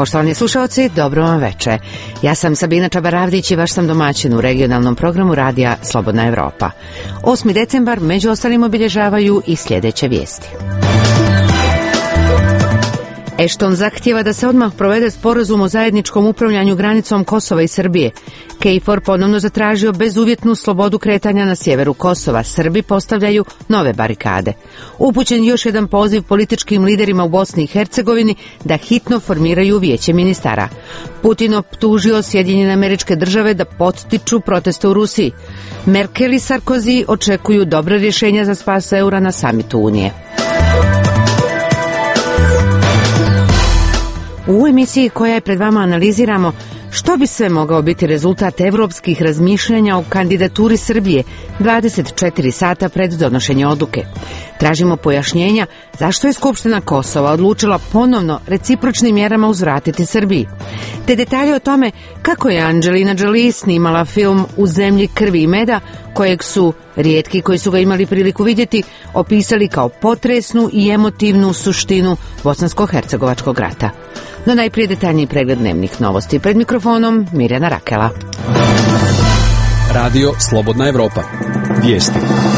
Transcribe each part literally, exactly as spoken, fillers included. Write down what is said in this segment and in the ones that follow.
Poštovani slušalci, dobro vam veče. Ja sam Sabina Čabaravdić i vaš sam domaćin u regionalnom programu radija Slobodna Evropa. osmi decembar među ostalim obilježavaju i sljedeće vijesti. Ešton zahtijeva da se odmah provede sporazum o zajedničkom upravljanju granicom Kosova i Srbije. KFOR ponovno zatražio bezuvjetnu slobodu kretanja na sjeveru Kosova. Srbi postavljaju nove barikade. Upućen još jedan poziv političkim liderima u Bosni i Hercegovini da hitno formiraju vijeće ministara. Putin optužio Sjedinjene Američke Države da podstiču proteste u Rusiji. Merkel i Sarkozy očekuju dobra rješenja za spas eura na samitu Unije. U emisiji koja je pred vama analiziramo što bi sve mogao biti rezultat evropskih razmišljanja o kandidaturi Srbije dvadeset četiri sata pred donošenje odluke. Tražimo pojašnjenja zašto je Skupština Kosova odlučila ponovno recipročnim mjerama uzvratiti Srbiji. Te detalje o tome kako je Angelina Jolie snimala film U zemlji krvi i meda, kojeg su rijetki koji su ga imali priliku vidjeti opisali kao potresnu i emotivnu suštinu bosansko-hercegovačkog rata. No najprije detaljniji pregled dnevnih novosti. Pred mikrofonom Mirjana Rakela. Radio Slobodna Evropa. Vijesti.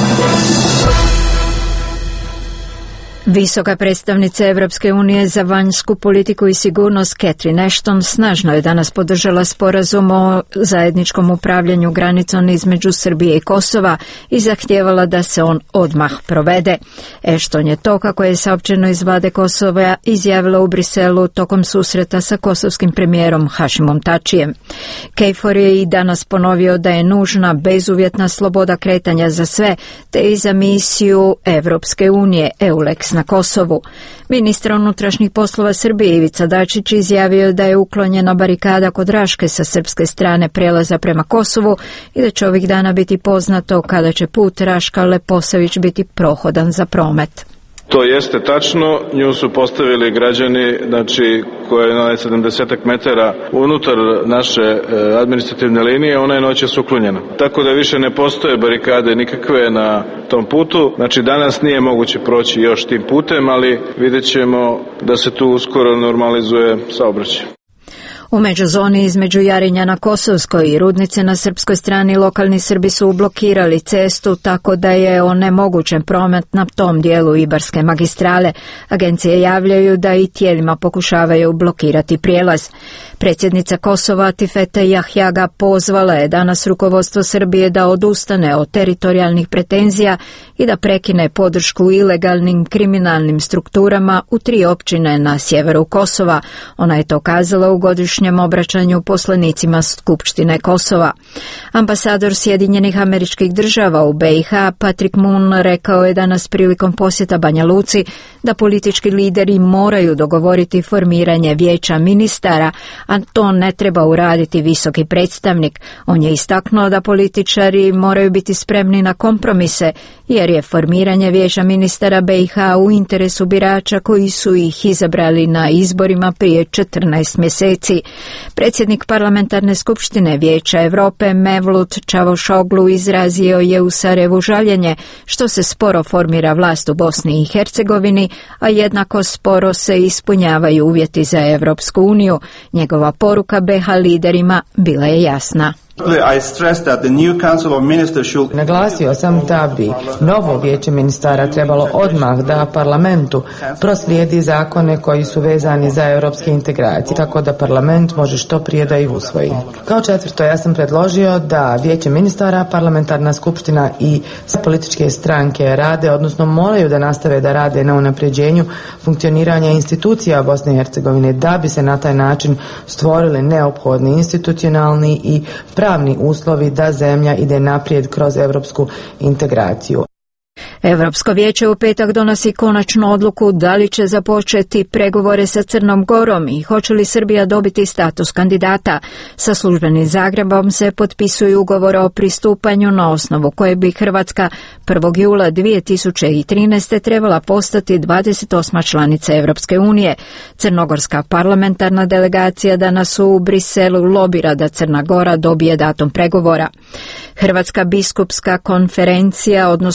Visoka predstavnica Evropske unije za vanjsku politiku i sigurnost Catherine Ashton snažno je danas podržala sporazum o zajedničkom upravljanju granicom između Srbije i Kosova i zahtijevala da se on odmah provede. Ashton je to, kako je saopćeno iz vlade Kosova, izjavila u Briselu tokom susreta sa kosovskim premijerom Hašimom Tačijem. KFOR je i danas ponovio da je nužna bezuvjetna sloboda kretanja za sve, te i za misiju Evropske unije EULEX na Kosovu. Ministar unutrašnjih poslova Srbije Ivica Dačić izjavio da je uklonjena barikada kod Raške sa srpske strane prelaza prema Kosovu i da će ovih dana biti poznato kada će put Raška-Leposavić biti prohodan za promet. To jeste tačno, nju su postavili građani, znači koja je na sedamdeset metara unutar naše administrativne linije, ona je noćas uklonjena. Tako da više ne postoje barikade nikakve na tom putu, znači danas nije moguće proći još tim putem, ali vidjet ćemo da se tu uskoro normalizuje saobraćaj. U međuzoni između Jarinja na Kosovskoj i Rudnice na srpskoj strani lokalni Srbi su blokirali cestu tako da je onemogućen promet na tom dijelu Ibarske magistrale. Agencije javljaju da i tijelima pokušavaju blokirati prijelaz. Predsjednica Kosova Atifete Jahjaga pozvala je danas rukovodstvo Srbije da odustane od teritorijalnih pretenzija i da prekine podršku ilegalnim kriminalnim strukturama u tri općine na sjeveru Kosova. Ona je to kazala u godišnjem obraćanju poslanicima Skupštine Kosova. Ambasador Sjedinjenih Američkih Država u B i H Patrick Moon rekao je danas prilikom posjeta Banja Luci da politički lideri moraju dogovoriti formiranje vijeća ministara, a to ne treba uraditi visoki predstavnik. On je istaknuo da političari moraju biti spremni na kompromise, jer je formiranje vijeća ministara B i H u interesu birača koji su ih izabrali na izborima prije četrnaest mjeseci. Predsjednik parlamentarne skupštine Vijeća Europe Mevlut Čavošoglu izrazio je u Sarajevu žaljenje što se sporo formira vlast u Bosni i Hercegovini, a jednako sporo se ispunjavaju uvjeti za Evropsku uniju. Njegova poruka B i H liderima bila je jasna. Naglasio sam da bi novo vijeće ministara trebalo odmah da parlamentu proslijedi zakone koji su vezani za europske integracije, tako da parlament može što prije da ih usvoji. Kao četvrto, ja sam predložio da vijeće ministara, parlamentarna skupština i sve političke stranke rade, odnosno moraju da nastave da rade na unapređenju funkcioniranja institucija Bosne i Hercegovine, da bi se na taj način stvorili neophodni institucionalni i pravni uslovi da zemlja ide naprijed kroz europsku integraciju. Europsko vijeće u petak donosi konačnu odluku da li će započeti pregovore sa Crnom Gorom i hoće li Srbija dobiti status kandidata. Sa službenim Zagrebom se potpisuju ugovor o pristupanju na osnovu koje bi Hrvatska prvog jula dvije tisuće trinaeste. trebala postati dvadeset osma članica Europske unije. Crnogorska parlamentarna delegacija danas u Briselu lobira da Crna Gora dobije datum pregovora. Hrvatska biskupska konferencija, odnosno njena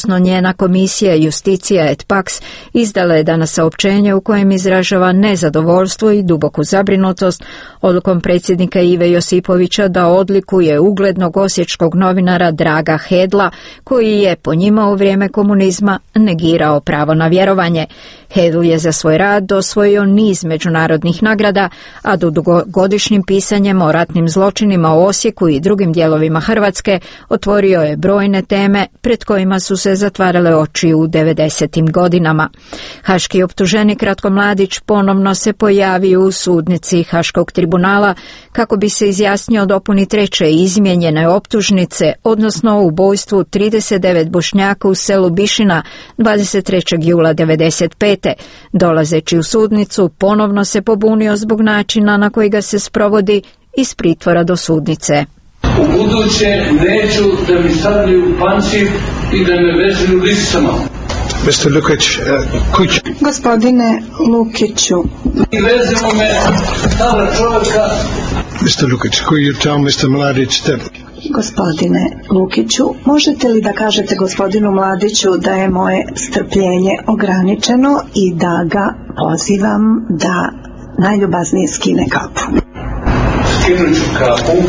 Državna komisija Justicija et Pax izdala je danas saopćenje u kojem izražava nezadovoljstvo i duboku zabrinutost odlukom predsjednika Ive Josipovića da odlikuje uglednog osječkog novinara Draga Hedla, koji je po njima u vrijeme komunizma negirao pravo na vjerovanje. Hedl je za svoj rad osvojio niz međunarodnih nagrada, a dugogodišnjim pisanjem o ratnim zločinima u Osijeku i drugim dijelovima Hrvatske otvorio je brojne teme pred kojima su se zatvarale oči u devedesetim godinama. Haški optuženik Ratko Mladić ponovno se pojavio u sudnici Haškog tribunala kako bi se izjasnio o dopuni treće izmijenjene optužnice, odnosno o ubojstvu trideset devet Bošnjaka u selu Bišina dvadeset trećeg jula devedeset pete. Dolazeći u sudnicu ponovno se pobunio zbog načina na koji ga se sprovodi iz pritvora do sudnice. U buduće neću da mi stavljaju pancir i da me vezuju lisicama. mister Lukić, uh, kuć. Gospodine Lukiću. I vezimo me stara čovjeka. mister Lukić, could you tell mister Mladić that... Gospodine Lukiću, možete li da kažete gospodinu Mladiću da je moje strpljenje ograničeno i da ga pozivam da najljubaznije skine kapu? Skinut ću kapu.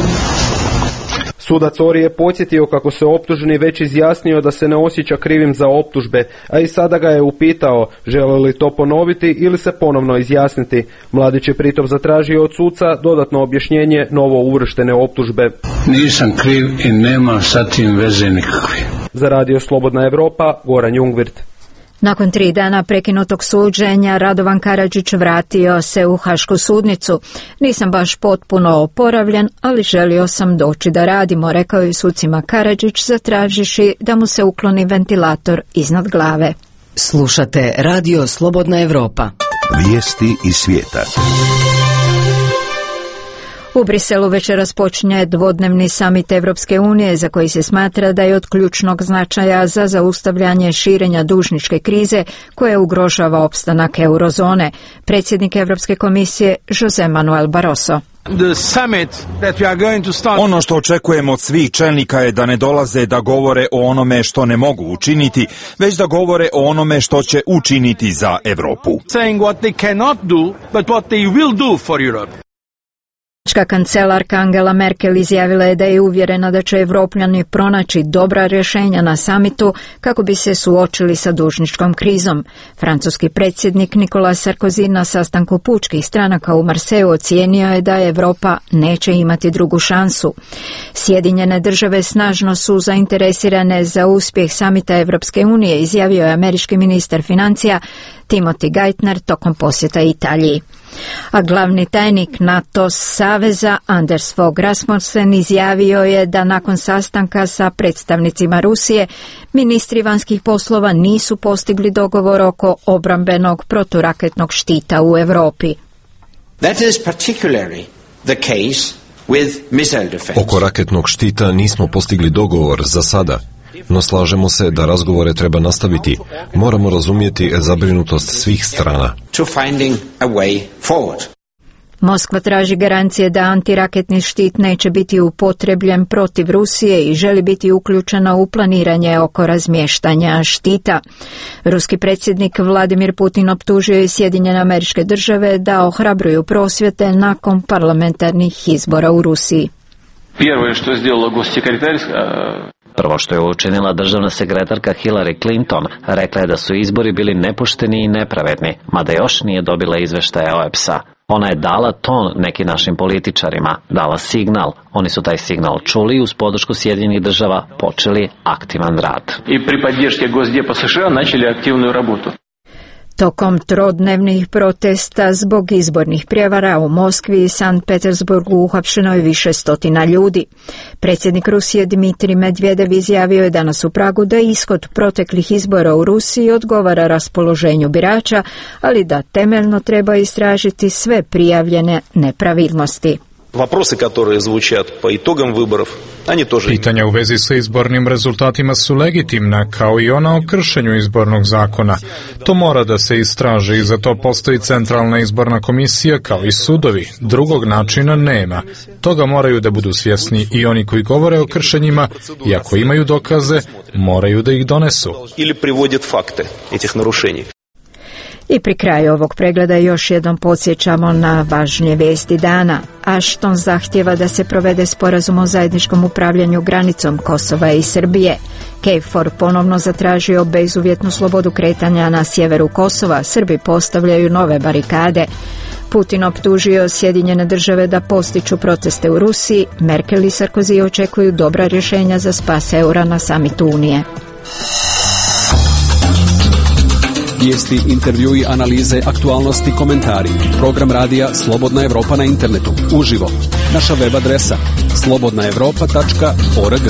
Sudac Ori je podsjetio kako se optuženi već izjasnio da se ne osjeća krivim za optužbe, a i sada ga je upitao žele li to ponoviti ili se ponovno izjasniti. Mladić je pritom zatražio od suca dodatno objašnjenje novo uvrštene optužbe. Nisam kriv i nema sa tim veze nikakve. Za Radio Slobodna Evropa, Goran Jungvirt. Nakon tri dana prekinutog suđenja, Radovan Karadžić vratio se u Hašku sudnicu. Nisam baš potpuno oporavljen, ali želio sam doći da radimo, rekao je sucima Karadžić, zatražiši da mu se ukloni ventilator iznad glave. Slušate Radio Slobodna Evropa. Vijesti iz svijeta. U Briselu večeras počinje dvodnevni samit Evropske unije za koji se smatra da je od ključnog značaja za zaustavljanje širenja dužničke krize koja ugrožava opstanak eurozone. Predsjednik Europske komisije Jose Manuel Barroso. Ono što očekujemo od svih čelnika je da ne dolaze da govore o onome što ne mogu učiniti, već da govore o onome što će učiniti za Europu. Njemačka kancelarka Angela Merkel izjavila je da je uvjerena da će Evropljani pronaći dobra rješenja na samitu kako bi se suočili sa dužničkom krizom. Francuski predsjednik Nicolas Sarkozy na sastanku pučkih stranaka u Marseju ocijenio je da Europa neće imati drugu šansu. Sjedinjene države snažno su zainteresirane za uspjeh samita Evropske unije, izjavio je američki ministar financija Timothy Geithner tokom posjeta Italiji. A glavni tajnik NATO saveza Anders Fogh Rasmussen izjavio je da nakon sastanka sa predstavnicima Rusije ministri vanjskih poslova nisu postigli dogovor oko obrambenog proturaketnog štita u Europi. That is particularly the case with missile defense. Oko raketnog štita nismo postigli dogovor za sada, no slažemo se da razgovore treba nastaviti. Moramo razumjeti zabrinutost svih strana. To finding a way forward. Moskva traži garancije da antiraketni štit neće biti upotrebljen protiv Rusije i želi biti uključena u planiranje oko razmještanja štita. Ruski predsjednik Vladimir Putin optužio je Sjedinjene Američke Države da ohrabruju prosvjete nakon parlamentarnih izbora u Rusiji. Prvo što je сделала госсекретарь Prvo što je učinila državna sekretarka Hillary Clinton, rekla je da su izbori bili nepošteni i nepravedni, mada još nije dobila izveštaje O E P S-a. Ona je dala ton nekim našim političarima, dala signal. Oni su taj signal čuli i uz podršku Sjedinjenih država počeli aktivan rad. I pri podrške Gosdепа США начали активную работу. Tokom trodnevnih protesta zbog izbornih prijevara u Moskvi i Sankt Petersburgu uhapšeno je više stotina ljudi. Predsjednik Rusije Dmitrij Medvedev izjavio je danas u Pragu da ishod proteklih izbora u Rusiji odgovara raspoloženju birača, ali da temeljno treba istražiti sve prijavljene nepravilnosti. Вопросы, которые звучат по итогам выборов, Pitanja u vezi sa izbornim rezultatima su legitimna, kao i ona o kršenju izbornog zakona. To mora da se istraži i za to postoji Centralna izborna komisija kao i sudovi. Drugog načina nema. Toga moraju da budu svjesni i oni koji govore o kršenjima i ako imaju dokaze, moraju da ih donesu. Ili privodят fakte etih narušenja. I pri kraju ovog pregleda još jednom podsjećamo na važnije vijesti dana. Ashton zahtjeva da se provede sporazum o zajedničkom upravljanju granicom Kosova i Srbije. KFOR ponovno zatražio bezuvjetnu slobodu kretanja na sjeveru Kosova. Srbi postavljaju nove barikade. Putin optužio Sjedinjene države da postiču proteste u Rusiji. Merkel i Sarkozy očekuju dobra rješenja za spas eura na samitu Unije. Vijesti, intervjui, analize, aktualnosti, komentari. Program radija Slobodna Evropa na internetu. Uživo. Naša web adresa slobodna evropa tačka org.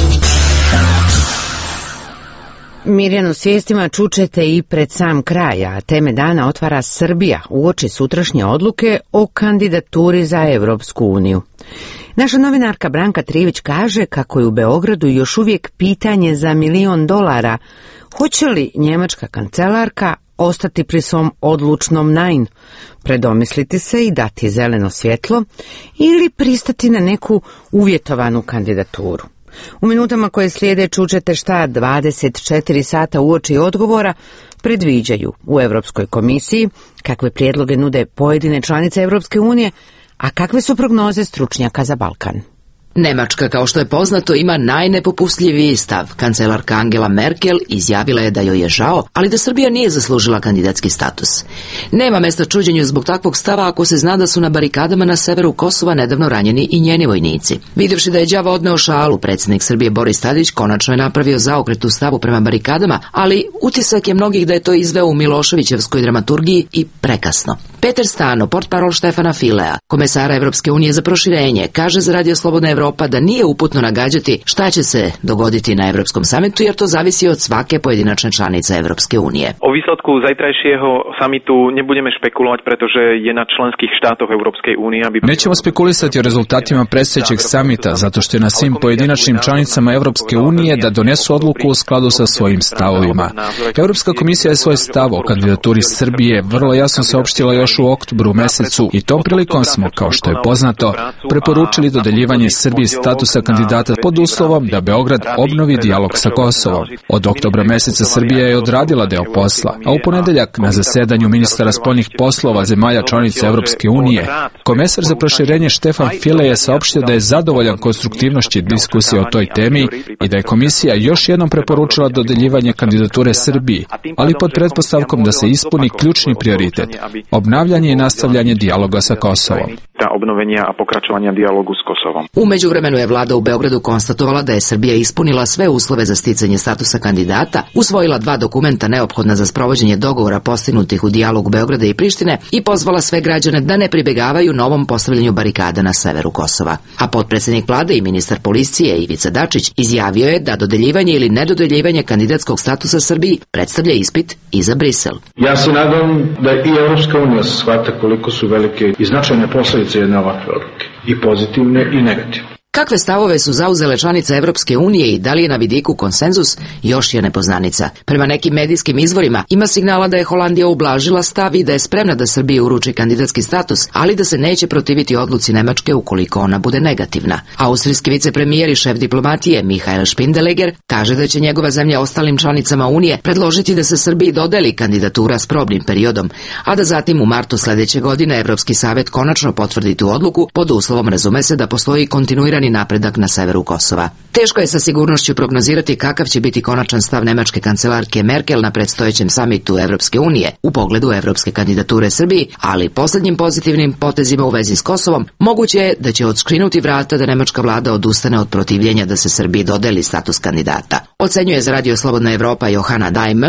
Mirjanu s vijestima čućete i pred sam kraj, a teme dana otvara Srbija uoči sutrašnje odluke o kandidaturi za Evropsku uniju. Naša novinarka Branka Trivić kaže kako je u Beogradu još uvijek pitanje za milion dolara hoće li njemačka kancelarka ostati pri svom odlučnom nein, predomisliti se i dati zeleno svjetlo ili pristati na neku uvjetovanu kandidaturu. U minutama koje slijede čućete šta dvadeset četiri sata uoči odgovora predviđaju u Europskoj komisiji, kakve prijedloge nude pojedine članice Europske unije, a kakve su prognoze stručnjaka za Balkan. Nemačka, kao što je poznato, ima najnepopustljiviji stav. Kancelarka Angela Merkel izjavila je da joj je žao, ali da Srbija nije zaslužila kandidatski status. Nema mjesta čuđenju zbog takvog stava ako se zna da su na barikadama na severu Kosova nedavno ranjeni i njeni vojnici. Vidjevši da je đavo odneo šalu, predsjednik Srbije Boris Tadić konačno je napravio zaokret u stavu prema barikadama, ali utisak je mnogih da je to izveo u Miloševićevskoj dramaturgiji i prekasno. Peter Stano, portparol Štefana Filea, komesara Evropske unije za proširenje, kaže za Radio Slobodna Evropa da nije uputno nagađati šta će se dogoditi na Evropskom samitu, jer to zavisi od svake pojedinačne članice Evropske unije. O výsledku zajtrajšieho samitu nebudeme špekulovati, pretože je na členskih štátoch Evropskej unije. Aby... Nećemo spekulisati o rezultatima predstojećeg samita, zato što je na svim pojedinačnim članicama Evropske unije da donesu odluku u skladu sa svojim stavovima. Evropska komisija je svoj stav o kandidaturi Srbije vrlo jasno saopštila još u oktobru mesecu i tom prilikom smo, kao što je poznato, preporučili dodeljivanje Srbiji statusa kandidata pod uslovom da Beograd obnovi dijalog sa Kosovom. Od oktobra meseca Srbija je odradila deo posla, a u ponedeljak na zasedanju ministara spoljnih poslova zemalja članica Evropske unije, komesar za proširenje Štefan File je saopštio da je zadovoljan konstruktivnošću diskusije o toj temi i da je komisija još jednom preporučila dodeljivanje kandidature Srbiji, ali pod pretpostavkom da se ispuni ključni prioritet – obnavljanje i nastavljanje dijaloga sa Kosovom. Obnovenia a pokračovanja dijalogu s Kosovom. U međuvremenu je vlada u Beogradu konstatovala da je Srbija ispunila sve uslove za sticanje statusa kandidata, usvojila dva dokumenta neophodna za sprovođenje dogovora postignutih u dijalogu Beograda i Prištine i pozvala sve građane da ne pribegavaju novom postavljanju barikada na severu Kosova. A potpredsjednik vlade i ministar policije Ivica Dačić izjavio je da dodeljivanje ili nedodeljivanje kandidatskog statusa Srbiji predstavlja ispit i za Brisel. Ja se nadam da i Evropska unija shvata koliko su velike i značajne posljedice jedne ovakve odluke, i pozitivne i negativne. Kakve stavove su zauzele članice Evropske unije i da li je na vidiku konsenzus, još je nepoznanica. Prema nekim medijskim izvorima ima signala da je Holandija ublažila stav i da je spremna da Srbiji uruči kandidatski status, ali da se neće protiviti odluci Nemačke ukoliko ona bude negativna. Austrijski vicepremijer i šef diplomatije Michael Spindeleger kaže da će njegova zemlja ostalim članicama Unije predložiti da se Srbiji dodeli kandidatura s probnim periodom, a da zatim u martu sljedeće godine Evropski savjet konačno potvrdi tu odluku pod uslovom, razume se, da postoji kontinuirani napredak na severu Kosova. Teško je sa sigurnošću prognozirati kakav će biti konačan stav nemačke kancelarke Merkel na predstojećem samitu Evropske unije u pogledu evropske kandidature Srbiji, ali posljednjim pozitivnim potezima u vezi s Kosovom moguće je da će odškrinuti vrata da nemačka vlada odustane od protivljenja da se Srbiji dodeli status kandidata. Ocenjuje za Radio Slobodna Evropa Johana Daimel,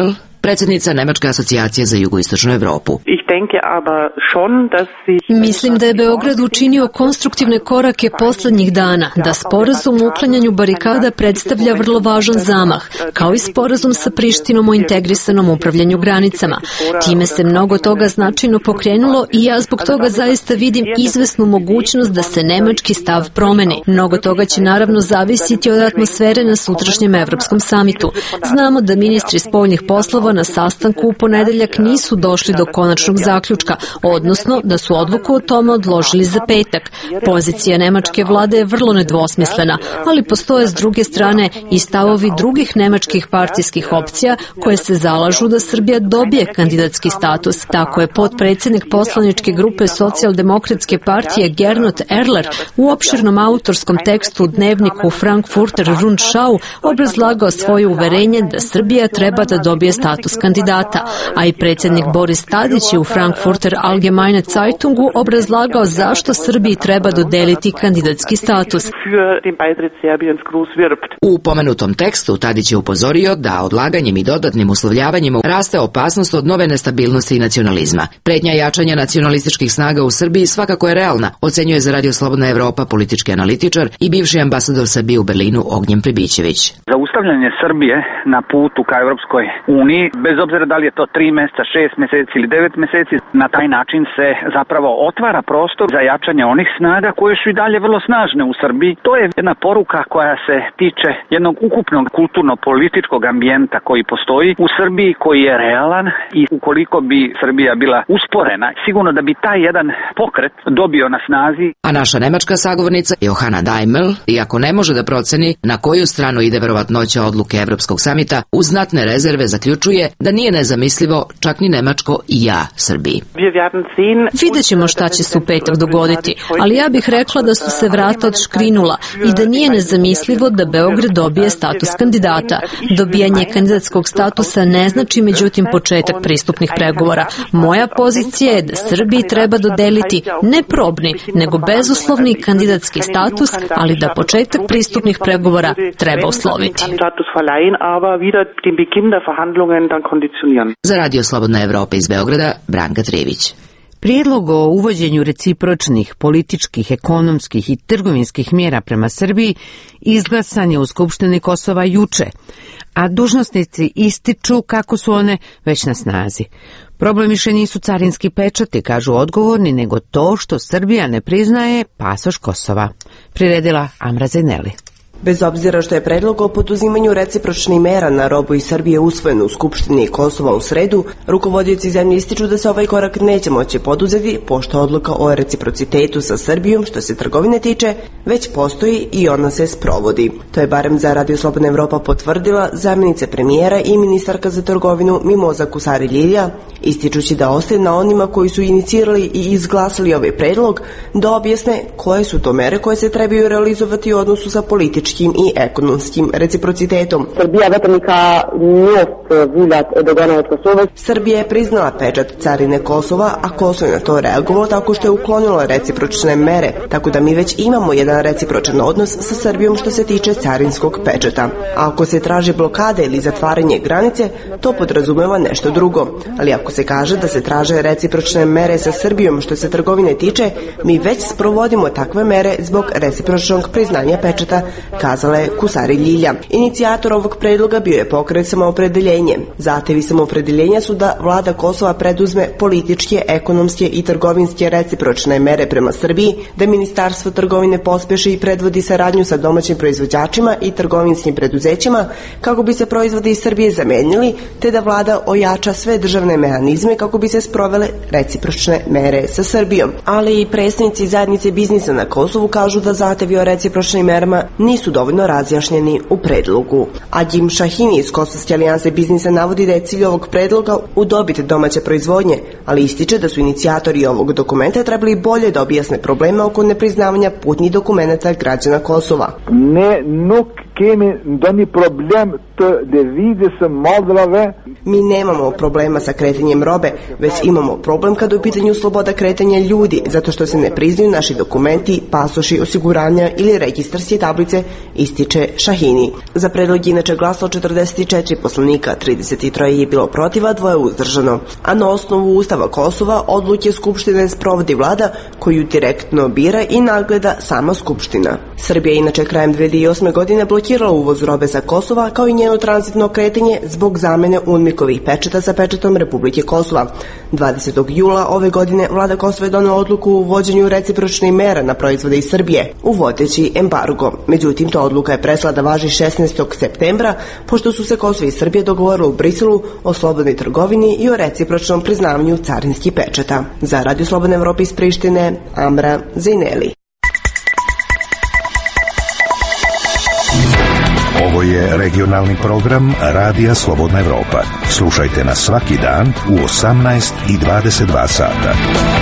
predsjednica Nemačke asocijacije za jugoistočnu Evropu. Mislim da je Beograd učinio konstruktivne korake poslednjih dana, da sporazum o uklanjanju barikada predstavlja vrlo važan zamah, kao i sporazum sa Prištinom o integrisanom upravljanju granicama. Time se mnogo toga značajno pokrenulo i ja zbog toga zaista vidim izvesnu mogućnost da se nemački stav promeni. Mnogo toga će naravno zavisiti od atmosfere na sutrašnjem Evropskom samitu. Znamo da ministri spoljnih poslova na sastanku u ponedeljak nisu došli do konačnog zaključka, odnosno da su odluku o tome odložili za petak. Pozicija nemačke vlade je vrlo nedvosmislena, ali postoje s druge strane i stavovi drugih nemačkih partijskih opcija koje se zalažu da Srbija dobije kandidatski status. Tako je potpredsjednik poslaničke grupe Socijaldemokratske partije Gernot Erler u opširnom autorskom tekstu u dnevniku Frankfurter Rundschau obrazlagao svoje uverenje da Srbija treba da dobije status kandidata, a i predsjednik Boris Tadić je u Frankfurter Allgemeine Zeitungu obrazlagao zašto Srbiji treba dodeliti kandidatski status. U pomenutom tekstu Tadić je upozorio da odlaganjem i dodatnim uslovljavanjima raste opasnost od nove nestabilnosti i nacionalizma. Pretnja jačanja nacionalističkih snaga u Srbiji svakako je realna, ocenjuje za Radio Slobodna Evropa politički analitičar i bivši ambasador Srbije u Berlinu Ognjen Pribićević. Zaustavljanje Srbije na putu ka Evropskoj uniji, bez obzira da li je to tri meseca, šest meseci ili devet meseci, na taj način se zapravo otvara prostor za jačanje onih snaga koje su i dalje vrlo snažne u Srbiji. To je jedna poruka koja se tiče jednog ukupnog kulturno-političkog ambijenta koji postoji u Srbiji, koji je realan i ukoliko bi Srbija bila usporena, sigurno da bi taj jedan pokret dobio na snazi. A naša nemačka sagovornica Johanna Daimel, iako ne može da proceni na koju stranu ide verovatnoća odluke Evropskog samita, uz znatne rezerve zaključuje da nije nezamislivo čak ni nemačko i ja Srbiji. Vidjet ćemo šta će se u petak dogoditi, ali ja bih rekla da su se vrata odškrinula i da nije nezamislivo da Beograd dobije status kandidata. Dobijanje kandidatskog statusa ne znači međutim početak pristupnih pregovora. Moja pozicija je da Srbiji treba dodeliti ne probni, nego bezuslovni kandidatski status, ali da početak pristupnih pregovora treba usloviti. Za Radio Slobodna Evropa iz Beograda, Branka Trević. Prijedlog o uvođenju recipročnih političkih, ekonomskih i trgovinskih mjera prema Srbiji izglasan je u Skupštini Kosova juče, a dužnosnici ističu kako su one već na snazi. Problem više nisu carinski pečati, kažu odgovorni, nego to što Srbija ne priznaje pasoš Kosova. Priredila Amra Zeneli. Bez obzira što je predlog o poduzimanju recipročnih mera na robu iz Srbije usvojen u Skupštini Kosova u sredu, rukovodioci zemlje ističu da se ovaj korak neće moći poduzeti, pošto odluka o reciprocitetu sa Srbijom, što se trgovine tiče, već postoji i ona se sprovodi. To je barem za Radio Slobodna Evropa potvrdila zamjenica premijera i ministarka za trgovinu Mimoza Kusari Ljilja, ističući da ostaje na onima koji su inicirali i izglasali ovaj predlog da objasne koje su to mere koje se trebaju realizovati u odnosu sa političkim i ekonomskim reciprocitetom. Srbija je priznala pečat carine Kosova, a Kosovo je na to reagovalo tako što je uklonilo recipročne mere, tako da mi već imamo jedan recipročan odnos sa Srbijom što se tiče carinskog pečata. A ako se traži blokada ili zatvaranje granice, to podrazumeva nešto drugo. Ali ako se kaže da se traže recipročne mere sa Srbijom što se trgovine tiče, mi već sprovodimo takve mere zbog recipročnog priznanja pečata, kazala je Kusari Ljilja. Inicijator ovog predloga bio je pokret Samoopredeljenje. Zahtevi Samoopredeljenja su da vlada Kosova preduzme političke, ekonomske i trgovinske recipročne mere prema Srbiji, da Ministarstvo trgovine pospeši i predvodi saradnju sa domaćim proizvođačima i trgovinskim preduzećima kako bi se proizvodi iz Srbije zamenili, te da vlada ojača sve državne mehanizme kako bi se sprovele recipročne mere sa Srbijom. Ali i predstavnici zajednice biznisa na Kosovu kažu da zahtevi o recipročnim merama nisu dovoljno razjašnjeni u predlogu. Adjim Šahini iz Kosovske alijanse biznisa navodi da je cilj ovog predloga udobiti domaće proizvodnje, ali ističe da su inicijatori ovog dokumenta trebali bolje da objasne probleme oko nepriznavanja putnih dokumenta građana Kosova. Ne, nuk käme dann die Problem der Wiese Moldove. Mi nemamo problema sa kretanjem robe, već imamo problem kada je u pitanju sloboda kretanja ljudi, zato što se ne priznaju naši dokumenti, pasoši, osiguranja ili registarske tablice, ističe Šahini. Za predlog inače glasalo četrdeset četiri poslanika, trideset tri je bilo protiva, dvoje uzdržano. A na osnovu Ustava Kosova odluke Skupštine sprovodi vlada koju direktno bira i nadgleda sama Skupština. Srbija inače krajem dve hiljade osme. godine blokirala uvoz robe sa Kosova kao i njeno tranzitno kretanje zbog zamene UNMIK-ovih pečata sa pečatom Republike Kosova. dvadesetog jula ove godine vlada Kosova je donela odluku o uvođenju recipročnih mera na proizvode iz Srbije, uvodeći embargo. Međutim, ta odluka je prestala da važi šesnaestog septembra, pošto su se Kosovo i Srbija dogovorili u Briselu o slobodnoj trgovini i o recipročnom priznavanju carinskih pečata. Za Radio Slobodne Evrope iz Prištine, Amra Zejneli. Ovo je regionalni program Radija Slobodna Evropa. Slušajte nas svaki dan u osamnaest i dvadeset dva sata.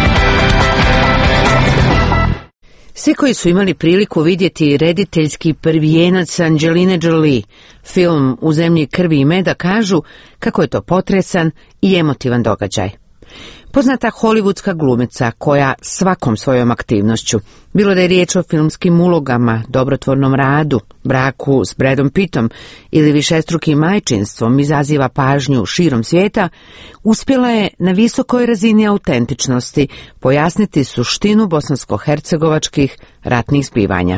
Svi koji su imali priliku vidjeti rediteljski prvijenac Angeline Jolie, film U zemlji krvi i meda, kažu kako je to potresan i emotivan događaj. Poznata hollywoodska glumica koja svakom svojom aktivnošću, bilo da je riječ o filmskim ulogama, dobrotvornom radu, braku s Bradom Pittom ili višestrukim majčinstvom, izaziva pažnju širom svijeta, uspjela je na visokoj razini autentičnosti pojasniti suštinu bosansko-hercegovačkih ratnih zbivanja.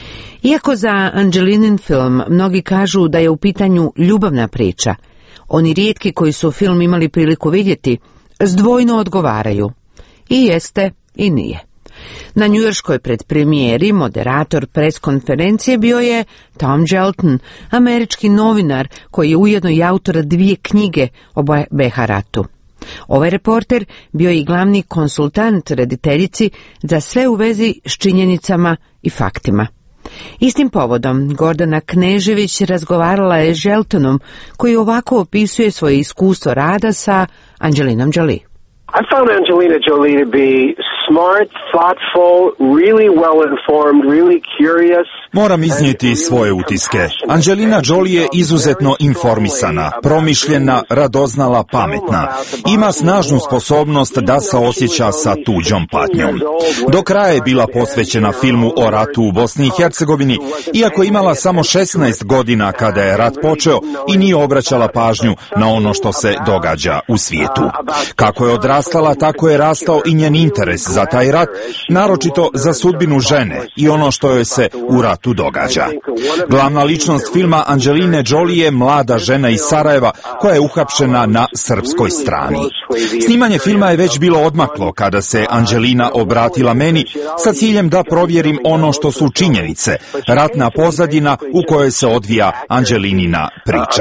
Iako za Angelinin film mnogi kažu da je u pitanju ljubavna priča, oni rijetki koji su film imali priliku vidjeti zdvojno odgovaraju. I jeste i nije. Na njujorškoj predpremijeri moderator pres konferencije bio je Tom Gelton, američki novinar koji je ujedno i autor dvije knjige o be ha ratu. Ovaj reporter bio je i glavni konsultant rediteljici za sve u vezi s činjenicama i faktima. Istim povodom Gordana Knežević razgovarala je s Geltonom, koji ovako opisuje svoje iskustvo rada sa Angelinom Jolie. I found Angelina Jolie to be smart, thoughtful, really well informed, really curious. Moram iznijeti svoje utiske. Angelina Jolie je izuzetno informisana, promišljena, radoznala, pametna. Ima snažnu sposobnost da se osjeća sa tuđom patnjom. Do kraja je bila posvećena filmu o ratu u Bosni i Hercegovini, iako je imala samo šesnaest godina kada je rat počeo i nije obraćala pažnju na ono što se događa u svijetu. Kako je odrastala, tako je rastao i njen interes za taj rat, naročito za sudbinu žene i ono što joj se u ratu događa. Glavna ličnost filma Angeline Jolie je mlada žena iz Sarajeva koja je uhapšena na srpskoj strani. Snimanje filma je već bilo odmaklo kada se Angelina obratila meni sa ciljem da provjerim ono što su činjenice, ratna pozadina u kojoj se odvija Angelinina priča.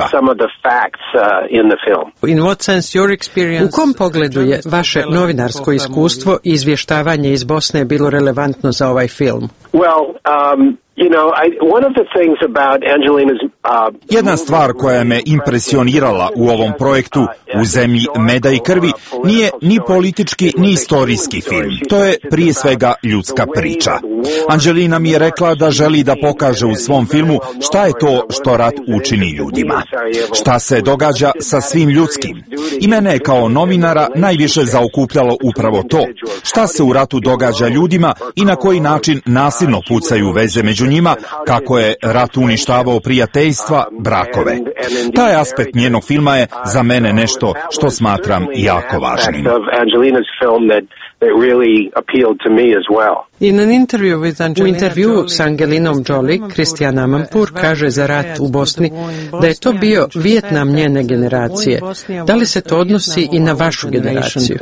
U kom pogledu je vaše novinarsko iskustvo i izvještavanje iz Bosne bilo relevantno za ovaj film? Well, um, you know, I, one of the things about Angelina's uh, Jedna stvar koja me impresionirala u ovom projektu U zemlji meda i krvi nije ni politički ni istorijski film. To je prije svega ljudska priča. Angelina mi je rekla da želi da pokaže u svom filmu šta je to što rat učini ljudima. Šta se događa sa svim ljudskim. I mene je kao novinara najviše zaokupljalo upravo to. Šta se u ratu događa ljudima i na koji način nasilno pucaju veze među njima, kako je rat uništavao prijateljstva, brakove. Taj aspekt njenog filma je za mene nešto što smatram jako važnim. U intervju s Angelinom Jolie, Kristijan Amanpour kaže za rat u Bosni da je to bio Vijetnam njene generacije. Da li se to odnosi i na vašu generaciju?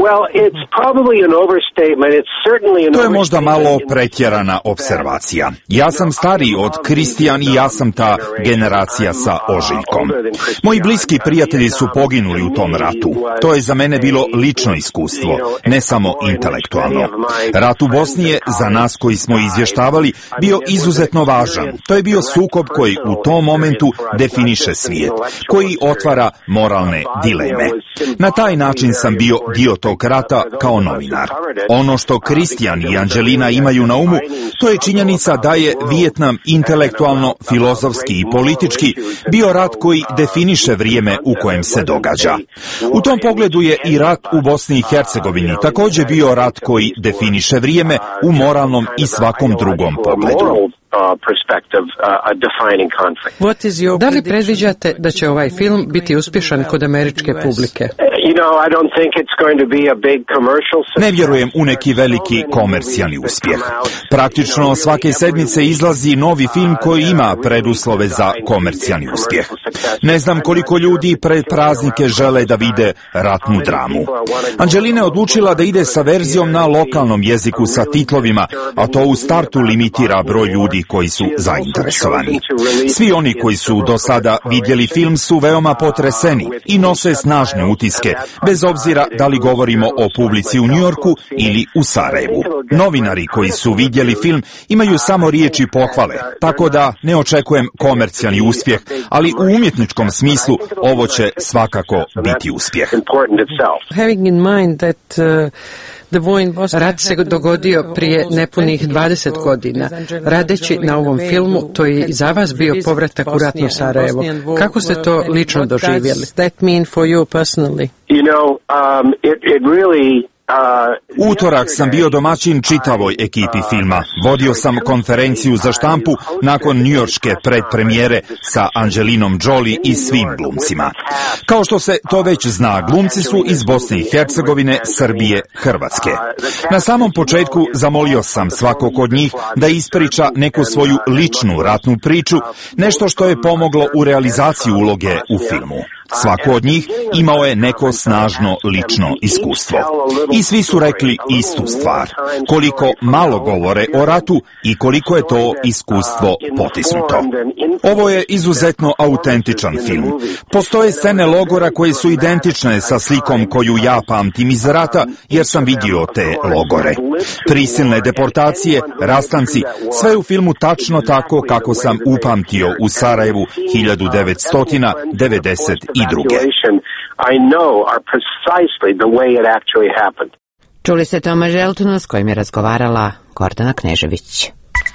To je možda malo pretjerana observacija. Ja sam stariji od Kristijan i ja sam ta generacija sa ožiljkom. Moji bliski prijatelji su poginuli u tom ratu. To je za mene bilo lično iskustvo, ne samo intelektualno. Rat u Bosni je za nas koji smo izvještavali bio izuzetno važan. To je bio sukob koji u tom momentu definiše svijet, koji otvara moralne dileme. Na taj način sam bio dio tog rata kao novinar. Ono što Kristijan i Anđelina imaju na umu, to je činjenica da je Vijetnam intelektualno, filozofski i politički bio rat koji definiše vrijeme u kojem se događa. U tom pogledu je i rat u Bosni i Hercegovini također bio rat koji definiše vrijeme u moralnom i svakom drugom pogledu. Da li predviđate da će ovaj film biti uspješan kod američke publike? Ne vjerujem u neki veliki komercijalni uspjeh. Praktično svake sedmice izlazi novi film koji ima preduslove za komercijalni uspjeh. Ne znam koliko ljudi pred praznike žele da vide ratnu dramu. Anđelina je odlučila da ide sa verzijom na lokalnom jeziku sa titlovima, a to u startu limitira broj ljudi koji su zainteresovani. Svi oni koji su do sada vidjeli film su veoma potreseni i nose snažne utiske, bez obzira da li govorimo o publici u Njujorku ili u Sarajevu. Novinari koji su vidjeli film imaju samo riječi pohvale, tako da ne očekujem komercijalni uspjeh, ali u umjetničkom smislu ovo će svakako biti uspjeh. Having in mind that uh... Rat se dogodio prije nepunih dvadeset godina. Radeći na ovom filmu, to je i za vas bio povratak u ratno Sarajevo. Kako ste to lično doživjeli? That mean for you personally? You know, um, it, it really... U utorak sam bio domaćin čitavoj ekipi filma. Vodio sam konferenciju za štampu nakon njujorške predpremijere sa Anđelinom Jolie i svim glumcima. Kao što se to već zna, glumci su iz Bosne i Hercegovine, Srbije, Hrvatske. Na samom početku zamolio sam svakog od njih da ispriča neku svoju ličnu ratnu priču, nešto što je pomoglo u realizaciji uloge u filmu. Svako od njih imao je neko snažno lično iskustvo. I svi su rekli istu stvar. Koliko malo govore o ratu i koliko je to iskustvo potisnuto. Ovo je izuzetno autentičan film. Postoje scene logora koje su identične sa slikom koju ja pamtim iz rata, jer sam vidio te logore. Prisilne deportacije, rastanci, sve u filmu tačno tako kako sam upamtio u Sarajevu hiljadu devetsto devedeset druge. Čuli ste Toma Želtuna s kojim je razgovarala Gordana Knežević.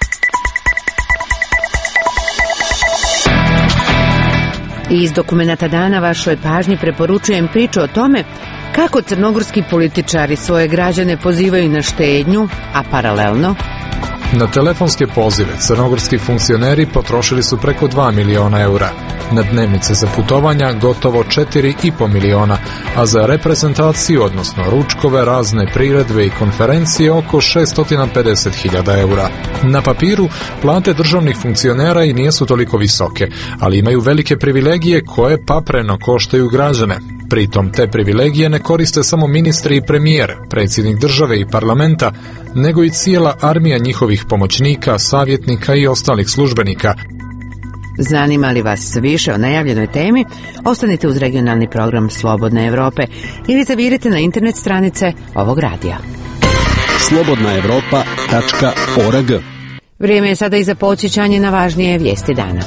I iz dokumenta dana vašoj pažnji preporučujem priču o tome kako crnogorski političari svoje građane pozivaju na štednju, a paralelno na telefonske pozive crnogorski funkcioneri potrošili su preko dva miliona eura, na dnevnice za putovanja gotovo četiri i po miliona, a za reprezentaciju, odnosno ručkove, razne priredbe i konferencije oko šesto pedeset hiljada eura. Na papiru plate državnih funkcionera i nisu toliko visoke, ali imaju velike privilegije koje papreno koštaju građane. Pritom te privilegije ne koriste samo ministri i premijer, predsjednik države i parlamenta, nego i cijela armija njihovih pomoćnika, savjetnika i ostalih službenika. Zanima li vas više o najavljenoj temi? Ostanite uz regionalni program Slobodne Evrope ili zavirite na internet stranice ovog radija. slobodna evropa tačka org. Vrijeme je sada i za podsjećanje na važnije vijesti dana.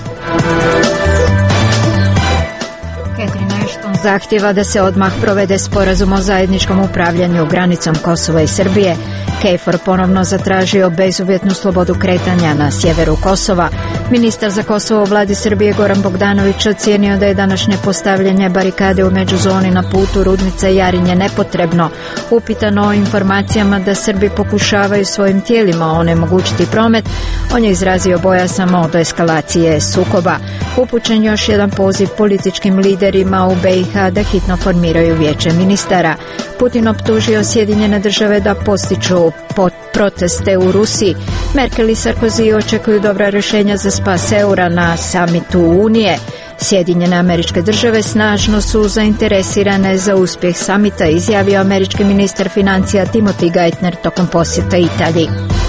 Zahtjeva da se odmah provede sporazum o zajedničkom upravljanju granicom Kosova i Srbije. KFOR ponovno zatražio bezuvjetnu slobodu kretanja na sjeveru Kosova. Ministar za Kosovo u vladi Srbije Goran Bogdanović ocijenio da je današnje postavljanje barikade u međuzoni na putu Rudnica-Jarinje nepotrebno. Upitano o informacijama da Srbi pokušavaju svojim tijelima onemogućiti promet, on je izrazio bojazan od eskalacije sukoba. Upućen još jedan poziv političkim liderima u B i H da hitno formiraju vijeće ministara. Putin optužio Sjedinjene države da postiču proteste u Rusiji. Merkel i Sarkozy očekuju dobra rješenja za spas eura na samitu Unije. Sjedinjene Američke Države snažno su zainteresirane za uspjeh samita, izjavio američki ministar financija Timothy Geithner tokom posjeta Italiji.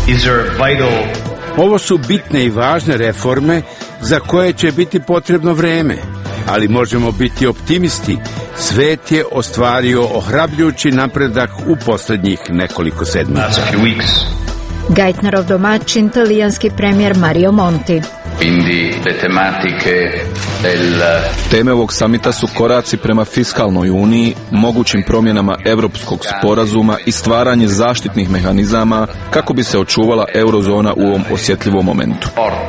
Ovo su bitne i važne reforme za koje će biti potrebno vreme, ali možemo biti optimisti. Svet je ostvario ohrabrujući napredak u posljednjih nekoliko sedmica. Geithnerov domaćin, talijanski premijer Mario Monti. Teme ovog samita su koraci prema fiskalnoj uniji, mogućim promjenama Europskog sporazuma i stvaranje zaštitnih mehanizama kako bi se očuvala eurozona u ovom osjetljivom momentu.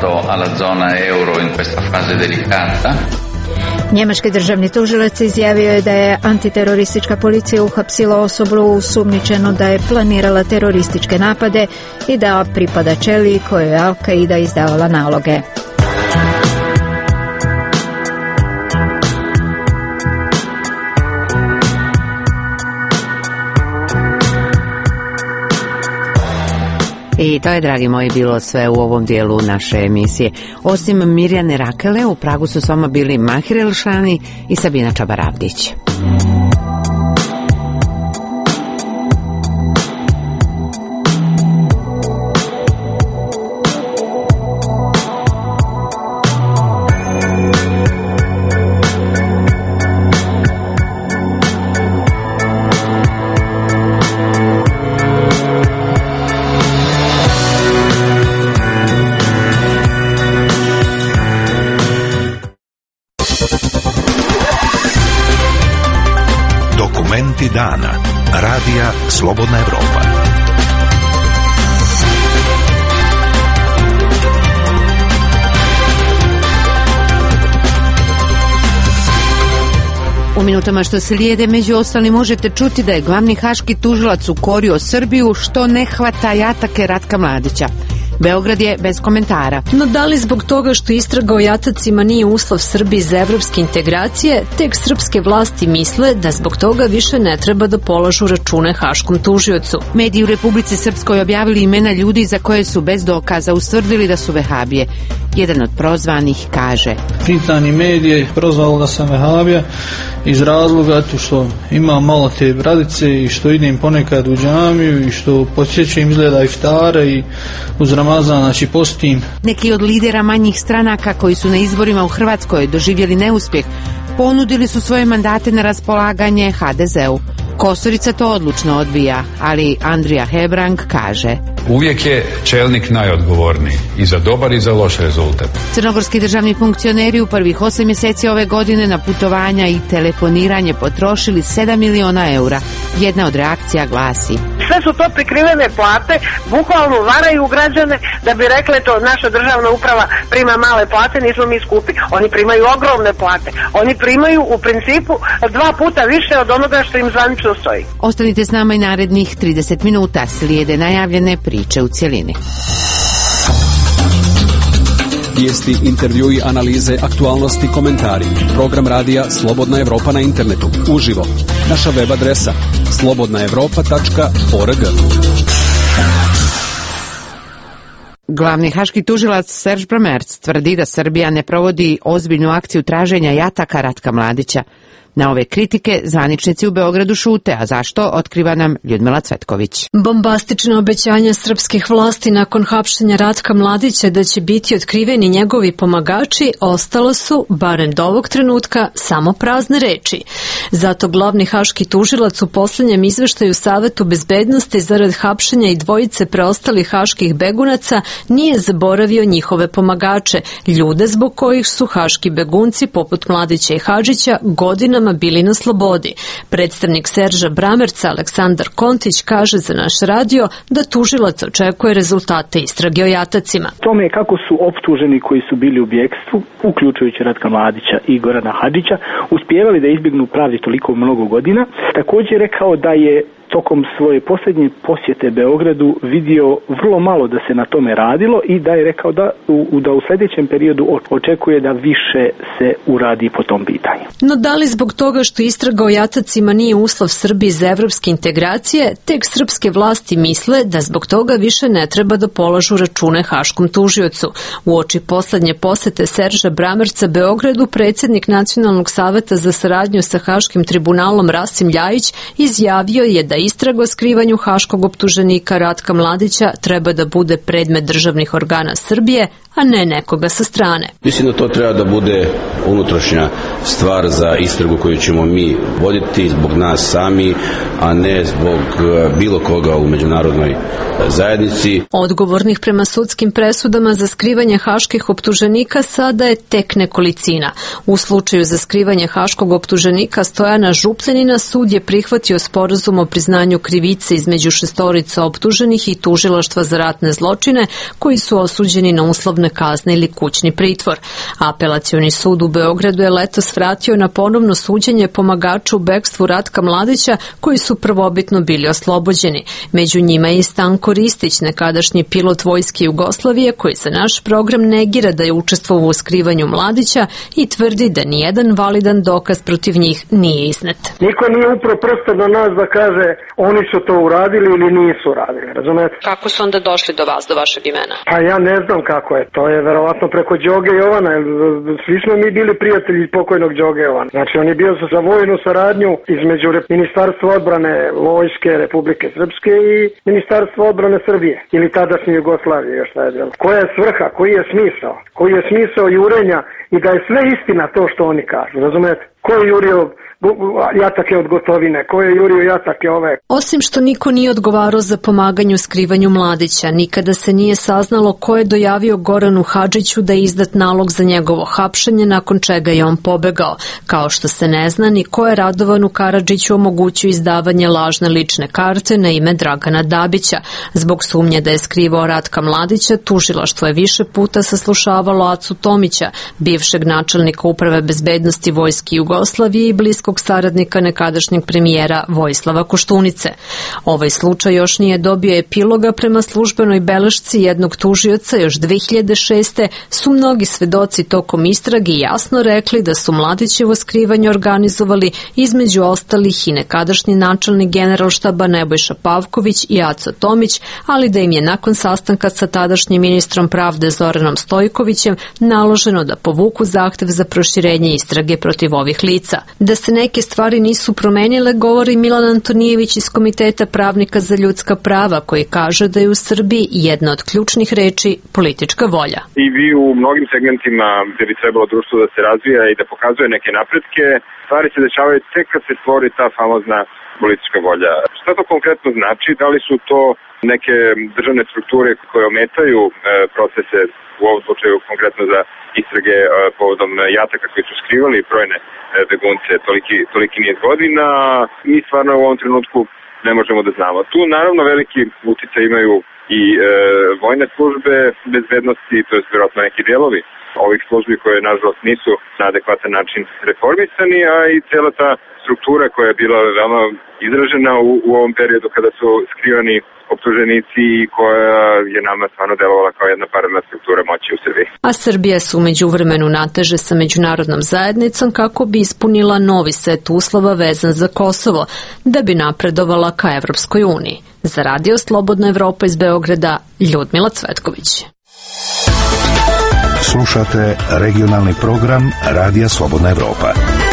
Njemački državni tužilac izjavio je da je antiteroristička policija uhapsila osobu sumnjičenu da je planirala terorističke napade i da pripada ćeliji kojoj je Al-Qaida izdavala naloge. I to je, dragi moji, bilo sve u ovom dijelu naše emisije. Osim Mirjane Rakele, u Pragu su s vama bili Mahir Elšani i Sabina Čabaravdić. Dana. Radija Slobodna Evropa. U minutama što slijede, među ostalim, možete čuti da je glavni haški tužilac ukorio Srbiju što ne hvata jatake Ratka Mladića. Beograd je bez komentara. No da li zbog toga što istraga o jatacima nije uslov Srbiji za evropske integracije, tek srpske vlasti misle da zbog toga više ne treba da polažu račune haškom tužiocu. Mediji u Republici Srpskoj objavili imena ljudi za koje su bez dokaza ustvrdili da su vehabije. Jedan od prozvanih kaže: Pitani medije prozvalo da sam vehabija iz razloga što imam malo te bradice i što idem ponekad u džamiju i što podsjećam izgleda iftare i uz Ramazan, znači postim. Neki od lidera manjih stranaka koji su na izborima u Hrvatskoj doživjeli neuspjeh ponudili su svoje mandate na raspolaganje ha de zeu. Kosorica to odlučno odbija, ali Andrija Hebrang kaže: Uvijek je čelnik najodgovorniji i za dobar i za loš rezultat. Crnogorski državni funkcioneri u prvih osam mjeseci ove godine na putovanja i telefoniranje potrošili sedam miliona eura. Jedna od reakcija glasi: sve su to prikrivene plate, bukvalno varaju građane da bi rekli to naša državna uprava prima male plate, nismo mi skupi. Oni primaju ogromne plate. Oni primaju u principu dva puta više od onoga što im zvanično stoji. Ostanite s nama i narednih trideset minuta, slijede najavljene priče u cjelini. Vijesti, intervjui, analize, aktualnosti, komentari. Program radija Slobodna Evropa na internetu. Uživo. Naša web adresa slobodna evropa tačka org. Glavni haški tužilac Serž Bramerc tvrdi da Srbija ne provodi ozbiljnu akciju traženja jataka Ratka Mladića. Na ove kritike zvaničnici u Beogradu šute, a zašto, otkriva nam Ljudmila Cvetković. Bombastično obećanja srpskih vlasti nakon hapšenja Ratka Mladića da će biti otkriveni njegovi pomagači ostalo su, barem do ovog trenutka, samo prazne reči. Zato glavni haški tužilac u posljednjem izveštaju Savetu bezbednosti zarad hapšenja i dvojice preostalih haških begunaca nije zaboravio njihove pomagače, ljude zbog kojih su haški begunci poput Mladića i Hadžića godinama bili na slobodi. Predstavnik Serža Bramerca Aleksandar Kontić kaže za naš radio da tužilac očekuje rezultate istrage o jatacima. Tome kako su optuženi koji su bili u bjekstvu, uključujući Ratka Mladića i Gorana Hadžića, uspijevali da izbjegnu pravdi toliko mnogo godina. Također je rekao da je tokom svoje posljednje posjete Beogradu vidio vrlo malo da se na tome radilo i da je rekao da u, da u sljedećem periodu očekuje da više se uradi po tom pitanju. No da li zbog toga što istraga o jatacima nije uslov Srbiji za evropske integracije, tek srpske vlasti misle da zbog toga više ne treba da polažu račune haškom tužiocu. U oči posljednje posete Serža Bramerca Beogradu, predsjednik Nacionalnog saveta za saradnju sa Haškim tribunalom Rasim Ljajić izjavio je da istraga o skrivanju haškog optuženika Ratka Mladića treba da bude predmet državnih organa Srbije, a ne nekoga sa strane. Mislim da to treba da bude unutrašnja stvar za istragu koju ćemo mi voditi zbog nas sami, a ne zbog bilo koga u međunarodnoj zajednici. Odgovornih prema sudskim presudama za skrivanje haških optuženika sada je tek nekolicina. U slučaju za skrivanje haškog optuženika Stojana Župljanina sud je prihvatio sporazum o priznanju krivice između šestorica optuženih i tužilaštva za ratne zločine koji su osuđeni na uslovne kazne ili kućni pritvor. Apelacioni sud u Beogradu je letos vratio na ponovno suđenje pomagaču u bekstvu Ratka Mladića koji su prvobitno bili oslobođeni. Među njima je i Stanko Ristić, nekadašnji pilot vojske Jugoslavije koji za naš program negira da je učestvovao u skrivanju Mladića i tvrdi da nijedan validan dokaz protiv njih nije iznet. Niko nije upro prsta do nas da kaže oni su to uradili ili nisu uradili, razumete? Kako su onda došli do vas, do vašeg imena? Pa ja ne znam kako je, to je verovatno preko Đoge Jovana, svi smo mi bili prijatelji pokojnog Đoge Jovana. Znači on je bio za vojnu saradnju između Ministarstva odbrane Vojske Republike Srpske i Ministarstva odbrane Srbije ili tadašnje Jugoslavije, još šta je bilo. Koja je svrha, koji je smisao, koji je smisao jurenja i da je sve istina to što oni kažu, razumete? Ko je jurio jatake od Gotovine, ko je jurio jatake ove? Osim što niko nije odgovarao za pomaganje u skrivanju Mladića, nikada se nije saznalo ko je dojavio Goranu Hadžiću da je izdat nalog za njegovo hapšenje, nakon čega je on pobegao, kao što se ne zna ni ko je Radovanu Karadžiću omogućio izdavanje lažne lične karte na ime Dragana Dabića. Zbog sumnje da je skrivao Ratka Mladića, tužilaštvo je više puta saslušavalo Acu Tomića, bivšeg načelnika Uprave bezbednosti Vojske Jugoslavije i bliskog saradnika nekadašnjeg premijera Vojislava Koštunice. Ovaj slučaj još nije dobio epiloga. Prema službenoj belešci jednog tužioca još dve hiljade šeste. su mnogi svedoci tokom istrage jasno rekli da su Mladićevo skrivanje organizovali između ostalih i nekadašnji načelnik Generalštaba Nebojša Pavković i Aca Tomić, ali da im je nakon sastanka sa tadašnjim ministrom pravde Zoranom Stojkovićem naloženo da povuku zahtev za proširenje istrage protiv ovih lica. Da se neke stvari nisu promenile, govori Milan Antonijević iz Komiteta pravnika za ljudska prava, koji kaže da je u Srbiji jedna od ključnih reči politička volja. I vi u mnogim segmentima gde bi trebalo društvo da se razvija i da pokazuje neke napretke, stvari se dešavaju tek kad se stvori ta famozna politička volja. Šta to konkretno znači? Da li su to neke državne strukture koje ometaju e, procese, u ovom slučaju konkretno za istrage e, povodom jataka koji su skrivali brojne e, begunce toliki, toliki niz godina? Mi stvarno u ovom trenutku ne možemo da znamo. Tu naravno veliki uticaj imaju i e, vojne službe bezbednosti, to je vjerojatno neki dijelovi ovih službi koje nažalost nisu na adekvatan način reformisani, a i cijela ta struktura koja je bila veoma izražena u, u ovom periodu kada su skrivani optuženici i koja je nama stvarno delovala kao jedna paralelna struktura moći u Srbiji. A Srbija se u međuvremenu nateže sa međunarodnom zajednicom kako bi ispunila novi set uslova vezan za Kosovo, da bi napredovala ka Evropskoj uniji. Za Radio Slobodna Evropa iz Beograda, Ljudmila Cvetković. Slušate regionalni program Radija Slobodna Evropa.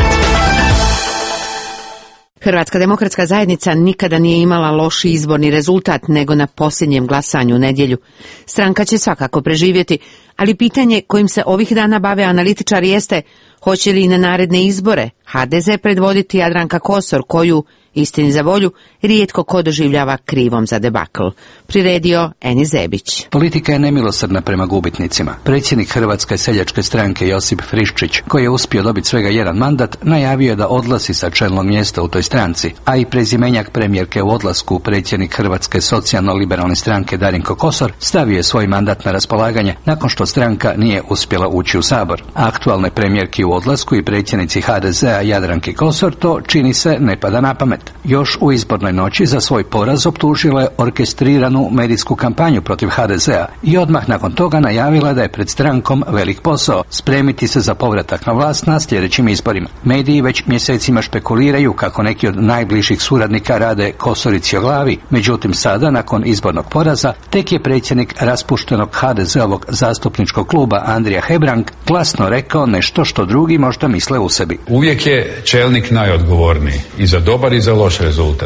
Hrvatska demokratska zajednica nikada nije imala loši izborni rezultat nego na posljednjem glasanju u nedjelju. Stranka će svakako preživjeti, ali pitanje kojim se ovih dana bave analitičari jeste hoće li i na naredne izbore ha de ze predvoditi Jadranka Kosor, koju, istini za volju, rijetko ko doživljava krivom za debakl. Priredio Eni Zebić. Politika je nemilosrdna prema gubitnicima. Predsjednik Hrvatske seljačke stranke Josip Friščić, koji je uspio dobiti svega jedan mandat, najavio je da odlazi sa čelnog mjesta u toj stranci, a i prezimenjak premijerke u odlasku, predsjednik Hrvatske socijalno-liberalne stranke Darinko Kosor, stavio je svoj mandat na raspolaganje nakon što stranka nije uspjela ući u Sabor. Aktualne premijerki u odlasku i predsjednici ha de zea Jadranki Kosor to, čini se, ne pada na pamet. Još u izbornoj noći za svoj poraz optužila je orkestriranu medijsku kampanju protiv ha de zea i odmah nakon toga najavila da je pred strankom velik posao spremiti se za povratak na vlast na sljedećim izborima. Mediji već mjesecima špekuliraju kako neki od najbližih suradnika rade Kosorici o glavi, međutim sada, nakon izbornog poraza, tek je predsjednik raspuštenog ha de zeovog zastupničkog kluba Andrija Hebrang glasno rekao nešto što drugi možda misle u sebi. Uvijek je čelnik najodgovorniji i za dobar i za loš rezultat.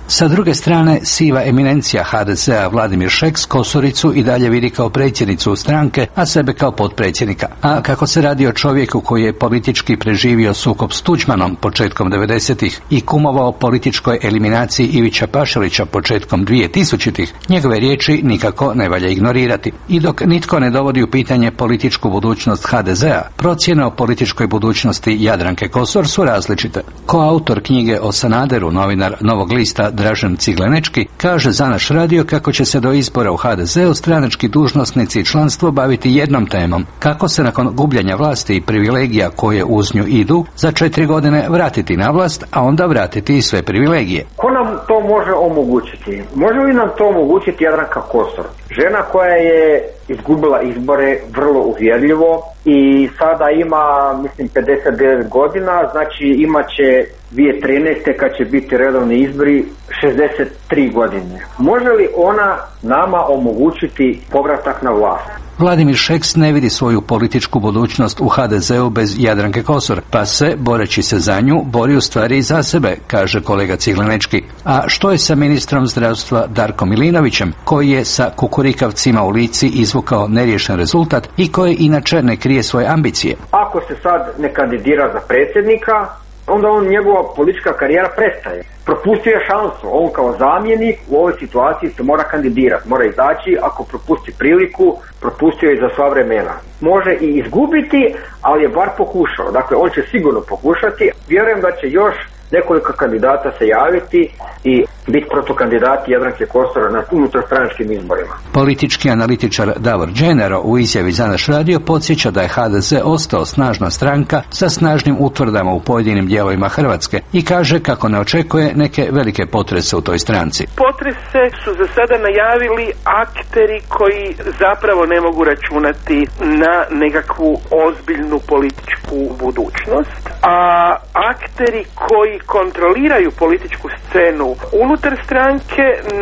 Sa druge strane, siva eminencija ha de zea Vladimir Šeks Kosoricu i dalje vidi kao predsjednicu stranke, a sebe kao potpredsjednika. A kako se radi o čovjeku koji je politički preživio sukob s Tuđmanom početkom devedesetih i kumovao političkoj eliminaciji Ivića Pašalića početkom dvije-tisućitih, njegove riječi nikako ne valja ignorirati. I dok nitko ne dovodi u pitanje političku budućnost ha de zea, procjene o političkoj budućnosti Jadranke Kosor su različite. Koautor knjige o Sanaderu, novinar Novog lista Dražen Ciglenečki, kaže za naš radio kako će se do izbora u ha de zeu stranački dužnosnici i članstvo baviti jednom temom: kako se nakon gubljenja vlasti i privilegija koje uz nju idu za četiri godine vratiti na vlast, a onda vratiti i sve privilegije. Ko nam to može omogućiti? Može li nam to omogućiti Jadranka Kosor? Žena koja je izgubila izbore vrlo uvjerljivo i sada ima, mislim, pedeset devet godina, znači imat će dvije tisuće trinaeste kad će biti redovni izbori šezdeset tri godine. Može li ona nama omogućiti povratak na vlast? Vladimir Šeks ne vidi svoju političku budućnost u ha de zeu bez Jadranke Kosor, pa se, boreći se za nju, bori u stvari i za sebe, kaže kolega Ciglenečki. A što je sa ministrom zdravstva Darkom Milinovićem, koji je sa kukurikavcima u Lici izvukao neriješen rezultat i koji inače ne krije svoje ambicije? Ako se sad ne kandidira za predsjednika, onda on, njegova politička karijera prestaje. Propustio je šansu, on kao zamjenik u ovoj situaciji se mora kandidirati, mora izaći, ako propusti priliku, propustio je za sva vremena. Može i izgubiti, ali je bar pokušao, dakle on će sigurno pokušati, vjerujem da će još nekoliko kandidata se javiti i biti protokandidati Jadranke Kosor na unutarstranačkim izborima. Politički analitičar Davor Đenero u izjavi za naš radio podsjeća da je ha de ze ostao snažna stranka sa snažnim utvrdama u pojedinim dijelovima Hrvatske i kaže kako ne očekuje neke velike potrese u toj stranci. Potrese su za sada najavili akteri koji zapravo ne mogu računati na nekakvu ozbiljnu političku budućnost, a akteri koji kontroliraju političku scenu unutar stranke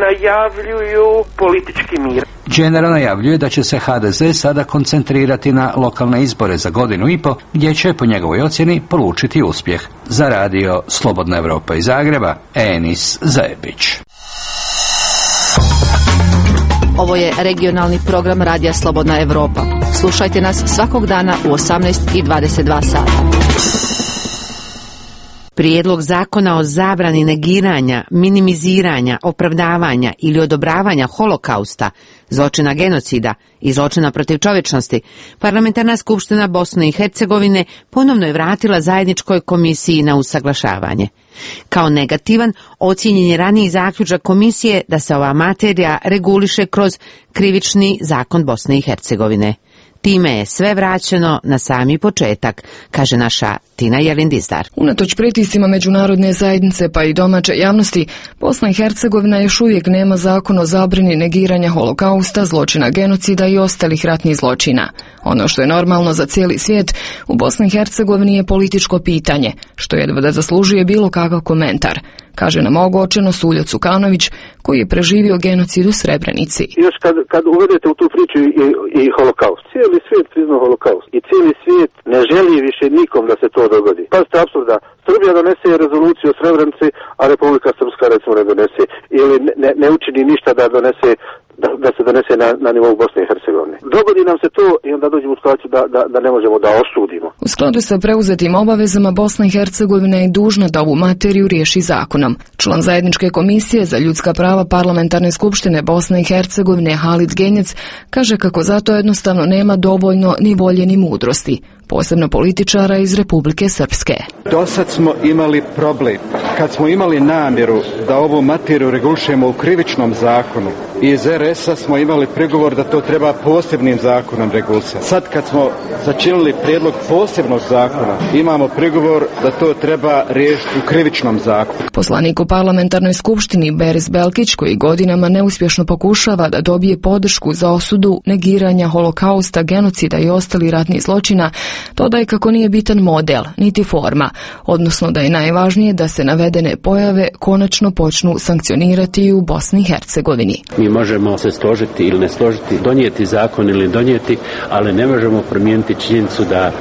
najavljuju politički mir. Đenero najavljuje da će se ha de ze sada koncentrirati na lokalne izbore za godinu i po, gdje će po njegovoj ocjeni polučiti uspjeh. Za radio Slobodna Evropa iz Zagreba, Enis Zajebić. Ovo je regionalni program Radija Slobodna Evropa. Slušajte nas svakog dana u osamnaest i dvadeset dva sata. Prijedlog zakona o zabrani negiranja, minimiziranja, opravdavanja ili odobravanja holokausta, zločina genocida i zločina protiv čovječnosti, Parlamentarna skupština Bosne i Hercegovine ponovno je vratila zajedničkoj komisiji na usaglašavanje. Kao negativan ocijenjen je raniji zaključak komisije da se ova materija reguliše kroz krivični zakon Bosne i Hercegovine. Time je sve vraćeno na sami početak, kaže naša Tina Jelindizdar. Unatoč pritiscima međunarodne zajednice pa i domaće javnosti, Bosna i Hercegovina još uvijek nema zakon o zabrani negiranja holokausta, zločina genocida i ostalih ratnih zločina. Ono što je normalno za cijeli svijet, u Bosni i Hercegovini je političko pitanje, što jedva da zaslužuje bilo kakav komentar, kaže nam ogorčeno Suljo Cukanović, koji je preživio genocid u Srebrenici. Još kad, kad uvedete u tu priču i, i holokaust, cijeli svijet priznao holokaust i cijeli svijet ne želi više nikom da se to dogodi. Pazite apsurda, Srbija donese rezoluciju o Srebrenici, a Republika Srpska recimo ne donese ili ne, ne učini ništa da donese Da, da se donese na, na nivou Bosne i Hercegovine. Dogodi nam se to i onda dođemo u situaciju da, da, da ne možemo da osudimo. U skladu sa preuzetim obavezama, Bosna i Hercegovina je dužna da ovu materiju riješi zakonom. Član zajedničke komisije za ljudska prava Parlamentarne skupštine Bosne i Hercegovine Halid Genjec kaže kako zato jednostavno nema dovoljno ni volje ni mudrosti, posebno političara iz Republike Srpske. Do sad smo imali problem. Kad smo imali namjeru da ovu materiju regulišemo u krivičnom zakonu, iz er es a smo imali pregovor da to treba posebnim zakonom regulisati. Sad kad smo začinili prijedlog posebnog zakona, imamo pregovor da to treba riješiti u krivičnom zakonu. Poslanik u Parlamentarnoj skupštini Beris Belkić, koji godinama neuspješno pokušava da dobije podršku za osudu negiranja holokausta, genocida i ostalih ratnih zločina, dodaje kako nije bitan model, niti forma, odnosno da je najvažnije da se navedene pojave konačno počnu sankcionirati u Bosni i Hercegovini. Mi možemo se složiti ili ne složiti, donijeti zakon ili donijeti, ali ne možemo promijeniti činjenicu da u ovoj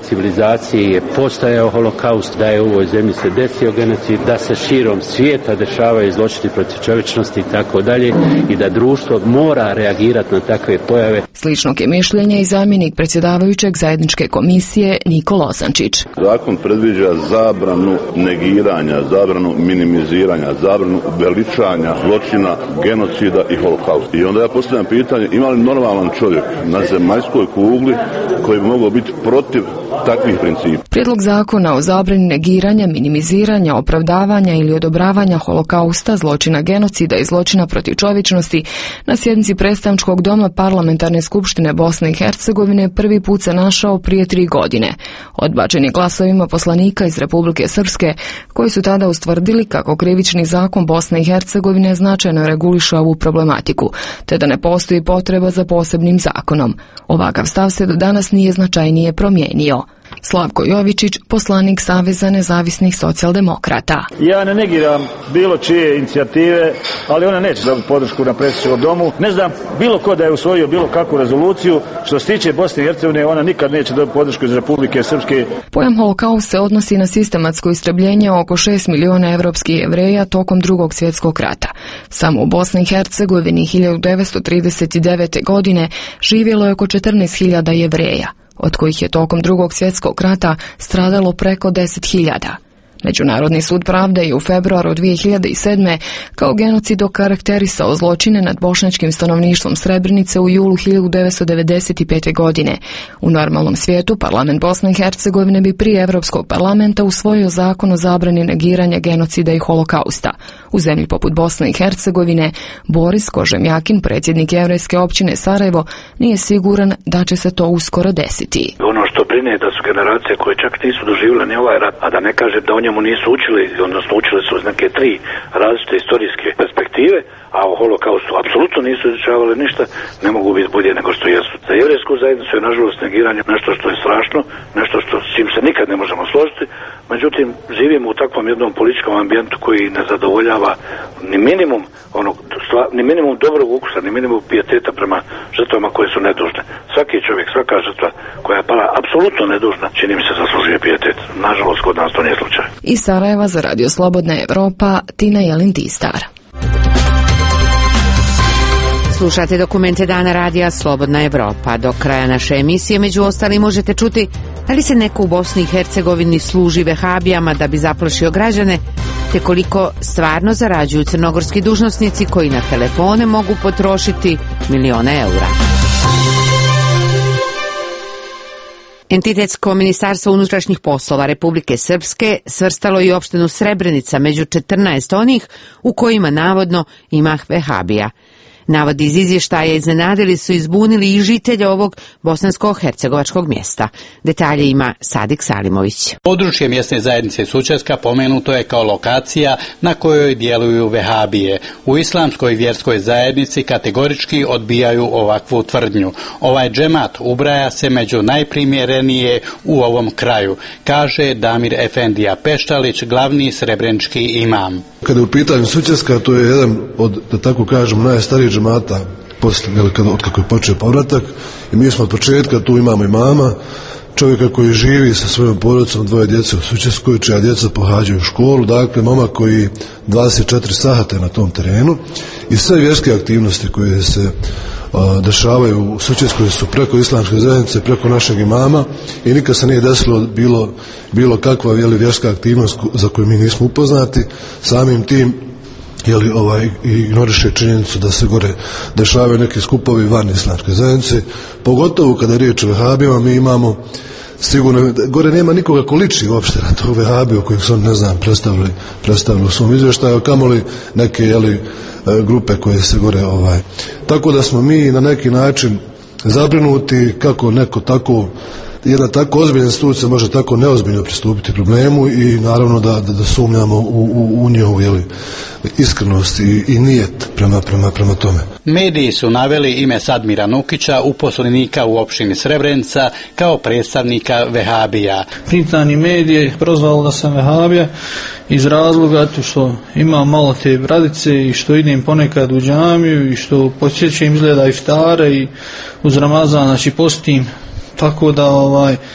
civilizacije je postajao holokaust, da je u ovoj zemlji se desio genocid, da se širom svijeta dešavaju zločini protiv čovječnosti i tako dalje i da društvo mora reagirati na takve pojave. Sličnog je mišljenja i zamjenik predsjedavajućeg zajedničke komisije Nikola Osančić. Zakon predviđa zabranu negiranja, zabranu minimiziranja, zabranu veličanja zločina, genocida i holokausta. I onda ja postavljam pitanje, ima li normalan čovjek na zemaljskoj kugli koji bi mogao biti protiv takvih principa? Prijedlog zakona o zabrani negiranja, minimiziranja, opravdavanja ili odobravanja holokausta, zločina genocida i zločina protiv čovječnosti na sjednici predstavničkog doma Parlamentarne skupštine Bosne i Hercegovine prvi put se našao prije tri godine. Odbačen je glasovima poslanika iz Republike Srpske, koji su tada ustvrdili kako krivični zakon Bosne i Hercegovine značajno reguliše ovu problematiku, te da ne postoji potreba za posebnim zakonom. Ovakav stav se do danas nije značajnije promijenio. Slavko Jovičić, poslanik Saveza nezavisnih socijaldemokrata. Ja ne negiram bilo čije inicijative, ali ona neće dobiti podršku na predsjedničkom domu. Ne znam bilo ko da je usvojio bilo kakvu rezoluciju. Što se tiče Bosne i Hercegovine, ona nikad neće dobiti podršku iz Republike Srpske. Pojam holokaust se odnosi na sistematsko istrebljenje oko šest miliona evropskih Jevreja tokom drugog svjetskog rata. Samo u Bosni i Hercegovini hiljadu devetsto trideset devete. godine živjelo je oko četrnaest hiljada Jevreja, od kojih je tokom drugog svjetskog rata stradalo preko deset hiljada. Međunarodni sud pravde je u februaru dvije hiljade sedme. kao genocid okarakterisao zločine nad bošnjačkim stanovništvom Srebrenice u julu hiljadu devetsto devedeset pete. godine. U normalnom svijetu parlament Bosne i Hercegovine bi prije Europskog parlamenta usvojio zakon o zabrani negiranja genocida i holokausta. U zemlji poput Bosne i Hercegovine Boris Kožemjakin, predsjednik jevrejske općine Sarajevo, nije siguran da će se to uskoro desiti. Ono što brine je da su generacije koje čak nisu doživjele ni ovaj rat, a da ne kažem da o njemu nisu učili, odnosno učili su iz neke tri različite istorijske perspektive, a o holokaustu apsolutno nisu izučavali ništa, ne mogu biti bolje nego što jesu. Za jevrejsku zajednicu je nažalost negiranje nešto što je strašno, nešto što s čim se nikad ne možemo složiti. Međutim, živimo u takvom jednom političkom ambijentu koji ne zadovoljava ni minimum onog, ni minimum dobrog ukusa, ni minimum pijeteta prema žrtvama koje su nedužne. Svaki čovjek, svaka žrtva koja je pala apsolutno nedužna, čini mi se zaslužuje pijetet. Nažalost, kod nas to nije slučaj. Iz Sarajeva za Radio Slobodna Evropa, Tina Jelin-Tistar. Slušate dokumente Dana radija Slobodna Evropa. Do kraja naše emisije među ostalim možete čuti da li se neko u Bosni i Hercegovini služi vehabijama da bi zaplašio građane, te koliko stvarno zarađuju crnogorski dužnosnici koji na telefone mogu potrošiti milione eura. Entitetsko ministarstvo unutrašnjih poslova Republike Srpske svrstalo i opštinu Srebrenica među četrnaest onih u kojima navodno ima vehabija. Navodi iz izvještaja iznenadili su i izbunili i žitelje ovog bosansko-hercegovačkog mjesta. Detalje ima Sadik Salimović. Područje mjesne zajednice Sučeska pomenuto je kao lokacija na kojoj djeluju vehabije. U islamskoj vjerskoj zajednici kategorički odbijaju ovakvu tvrdnju. Ovaj džemat ubraja se među najprimjerenije u ovom kraju, kaže Damir Efendija Peštalić, glavni srebrenički imam. Kada je u pitanju Sučeska, to je jedan od, da tako kažemo, najstarijih džemata poslije, od kako je počeo povratak, i mi smo od početka, tu imamo imama, čovjeka koji živi sa svojom porodicom, dvoje djece u Sučeskoj, čija djeca pohađaju školu, dakle momak koji dvadeset četiri sata na tom terenu, i sve vjerske aktivnosti koje se a, dešavaju u Sučeskoj su preko islamske zajednice, preko našeg imama, i nikad se nije desilo bilo, bilo kakva jeli, vjerska aktivnost za koju mi nismo upoznati. Samim tim jeli, ovaj, ignoriše činjenicu da se gore dešavaju neki skupovi van islamske zajednice, pogotovo kada je riječ o vehabijama. Mi imamo sigurno, gore nema nikoga ko liči uopšte na tog vehabiju kojeg su, ne znam, predstavili, predstavili u svom izvještaju, kamoli neke jeli, grupe koje se gore ovaj. Tako da smo mi na neki način zabrinuti kako neko tako, jedna tako ozbiljna institucija može tako neozbiljno pristupiti problemu, i naravno da, da, da sumnjamo u, u, u njihovu jeli, iskrenost i, i nijet prema, prema, prema tome. Mediji su naveli ime Sadmira Nukića, uposlenika u opštini Srebrenica, kao predstavnika vehabija. Printani medije prozvalo da sam vehabija iz razloga što imam malo te bradice i što idem ponekad u džamiju i što posjećam izgleda iftare i uz Ramazan, znači postim. Tako da ovaj,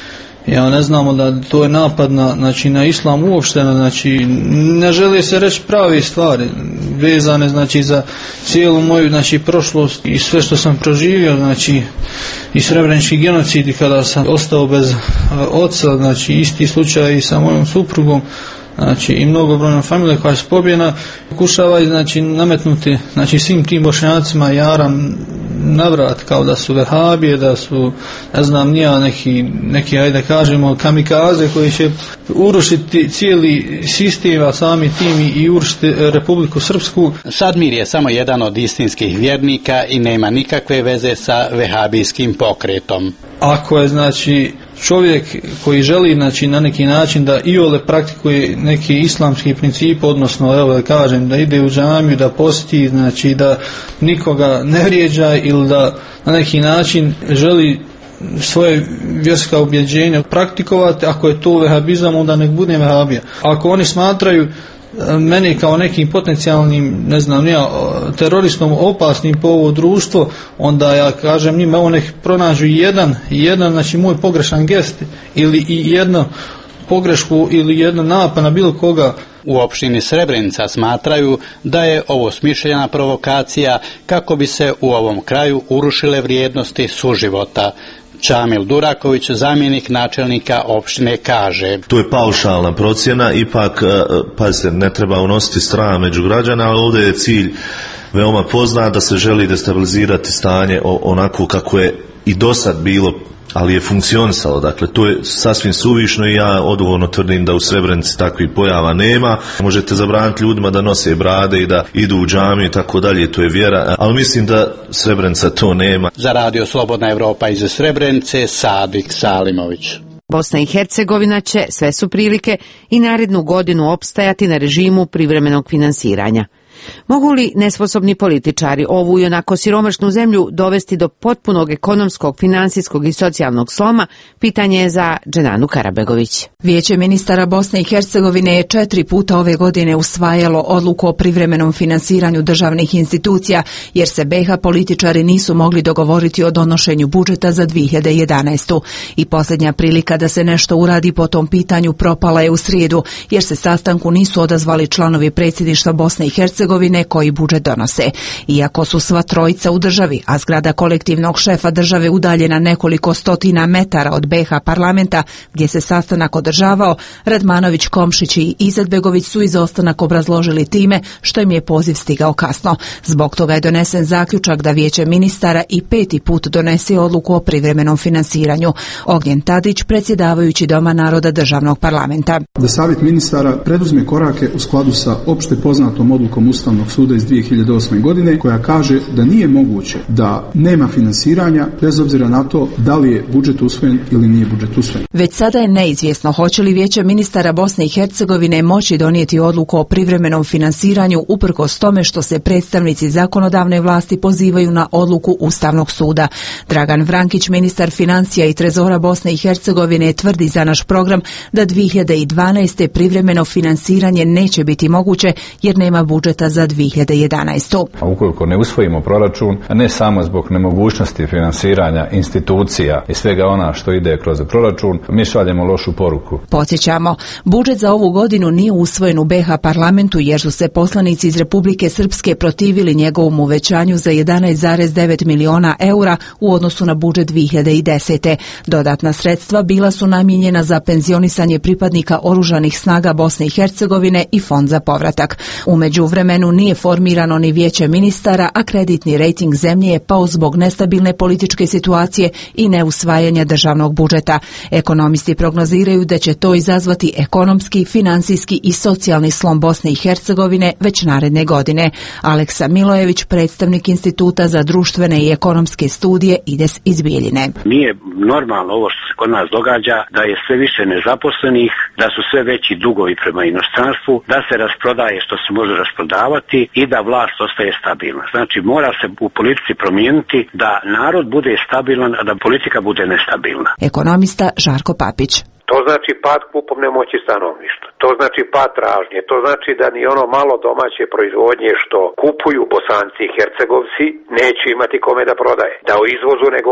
Ja ne znamo da to je napad na, znači, na islam uopšteno, znači ne želi se reći pravi stvari vezane znači za cijelu moju znači prošlost i sve što sam proživio, znači i srebrenički genocid i kada sam ostao bez oca, znači isti slučaj i sa mojom suprugom, znači i mnogobrojna familija koja je pobijena, pokušava znači nametnuti znači svim tim Bošnjacima jaram navrat kao da su vehabije, da su ne znam nija neki, neki ajde kažemo kamikaze koji će urušiti cijeli sistem, a sami tim i urušiti Republiku Srpsku. Sadmir je samo jedan od istinskih vjernika i nema nikakve veze sa vehabijskim pokretom. Ako je znači čovjek koji želi znači na neki način da iole praktikuje neki islamski princip, odnosno evo da kažem da ide u džamiju, da posti, znači da nikoga ne vrijeđa ili da na neki način želi svoje vjerska ubjeđenja praktikovati, ako je to vehabizam onda nek bude vehabija. Ako oni smatraju meni kao nekim potencijalnim, ne znam, nija, teroristom opasnim po ovo društvo, onda ja kažem njima, evo nek pronađu jedan, jedan, znači moj pogrešan gest ili i jedno pogrešku ili jedan napad na bilo koga. U opštini Srebrenica smatraju da je ovo smišljena provokacija kako bi se u ovom kraju urušile vrijednosti suživota. Čamil Duraković, zamjenik načelnika opštine, kaže: To je paušalna procjena, ipak, pazite, ne treba unositi strah među građana, ali ovdje je cilj veoma poznat, da se želi destabilizirati stanje onako kako je i do sad bilo, ali je funkcionisalo. Dakle, to je sasvim suvišno i ja odgovorno tvrdim da u Srebrenici takvih pojava nema. Možete zabraniti ljudima da nose brade i da idu u džamiju i tako dalje, to je vjera, ali mislim da Srebrenica to nema. Za Radio Slobodna Evropa iz Srebrenice, Sadik Salimović. Bosna i Hercegovina će, sve su prilike, i narednu godinu opstajati na režimu privremenog finansiranja. Mogu li nesposobni političari ovu i onako siromašnu zemlju dovesti do potpunog ekonomskog, finansijskog i socijalnog sloma? Pitanje je za Dženanu Karabegović. Vijeće ministara Bosne i Hercegovine je četiri puta ove godine usvajalo odluku o privremenom finansiranju državnih institucija, jer se be ha političari nisu mogli dogovoriti o donošenju budžeta za dvije hiljade jedanaestu. I posljednja prilika da se nešto uradi po tom pitanju propala je u srijedu, jer se sastanku nisu odazvali članovi predsjedništva Bosne i Hercegovine koji budžet donose. Iako su sva trojica u državi, a zgrada kolektivnog šefa države udaljena nekoliko stotina metara od be ha parlamenta gdje se sastanak održavao, Radmanović, Komšić i Izetbegović su izostanak obrazložili time što im je poziv stigao kasno. Zbog toga je donesen zaključak da vijeće ministara i peti put donese odluku o privremenom finansiranju. Ognjen Tadić, predsjedavajući Doma naroda državnog parlamenta. Da savjet ministara preduzme korake u skladu sa opšte poznatom odlukom Ustavnog suda iz dvije hiljade osme. godine koja kaže da nije moguće da nema finansiranja bez obzira na to da li je budžet usvojen ili nije budžet usvojen. Već sada je neizvjesno hoće li vijeće ministara Bosne i Hercegovine moći donijeti odluku o privremenom finansiranju uprkos tome što se predstavnici zakonodavne vlasti pozivaju na odluku Ustavnog suda. Dragan Vrankić, ministar financija i trezora Bosne i Hercegovine, tvrdi za naš program da dvije hiljade dvanaeste. privremeno finansiranje neće biti moguće jer nema budžeta za dvije hiljade jedanaestu. A ukoliko ne usvojimo proračun, ne samo zbog nemogućnosti finansiranja institucija i svega ona što ide kroz proračun, mi šaljemo lošu poruku. Podsjećamo, budžet za ovu godinu nije usvojen u be ha parlamentu jer su se poslanici iz Republike Srpske protivili njegovom uvećanju za jedanaest zarez devet miliona eura u odnosu na budžet dvije hiljade desete. Dodatna sredstva bila su namijenjena za penzionisanje pripadnika oružanih snaga Bosne i Hercegovine i fond za povratak. U međuvremenu nije formirano ni vijeće ministara, a kreditni rejting zemlje je pao zbog nestabilne političke situacije i neusvajanja državnog budžeta. Ekonomisti prognoziraju da će to izazvati ekonomski, finansijski i socijalni slom Bosne i Hercegovine već naredne godine. Aleksa Milojević, predstavnik Instituta za društvene i ekonomske studije I D E S iz Bijeljine. Nije normalno ovo što se kod nas događa, da je sve više nezaposlenih, da su sve veći dugovi prema inostranstvu, da se rasprodaje što se može rasprodavati i da vlast ostaje stabilna. Znači mora se u politici promijeniti da narod bude stabilan, a da politika bude nestabilna. Ekonomista Žarko Papić. To znači pad kupovne moći stanovništva. To znači pad tražnje. To znači da ni ono malo domaće proizvodnje što kupuju Bosanci i Hercegovci neće imati kome da prodaje. Da o izvozu ne govori.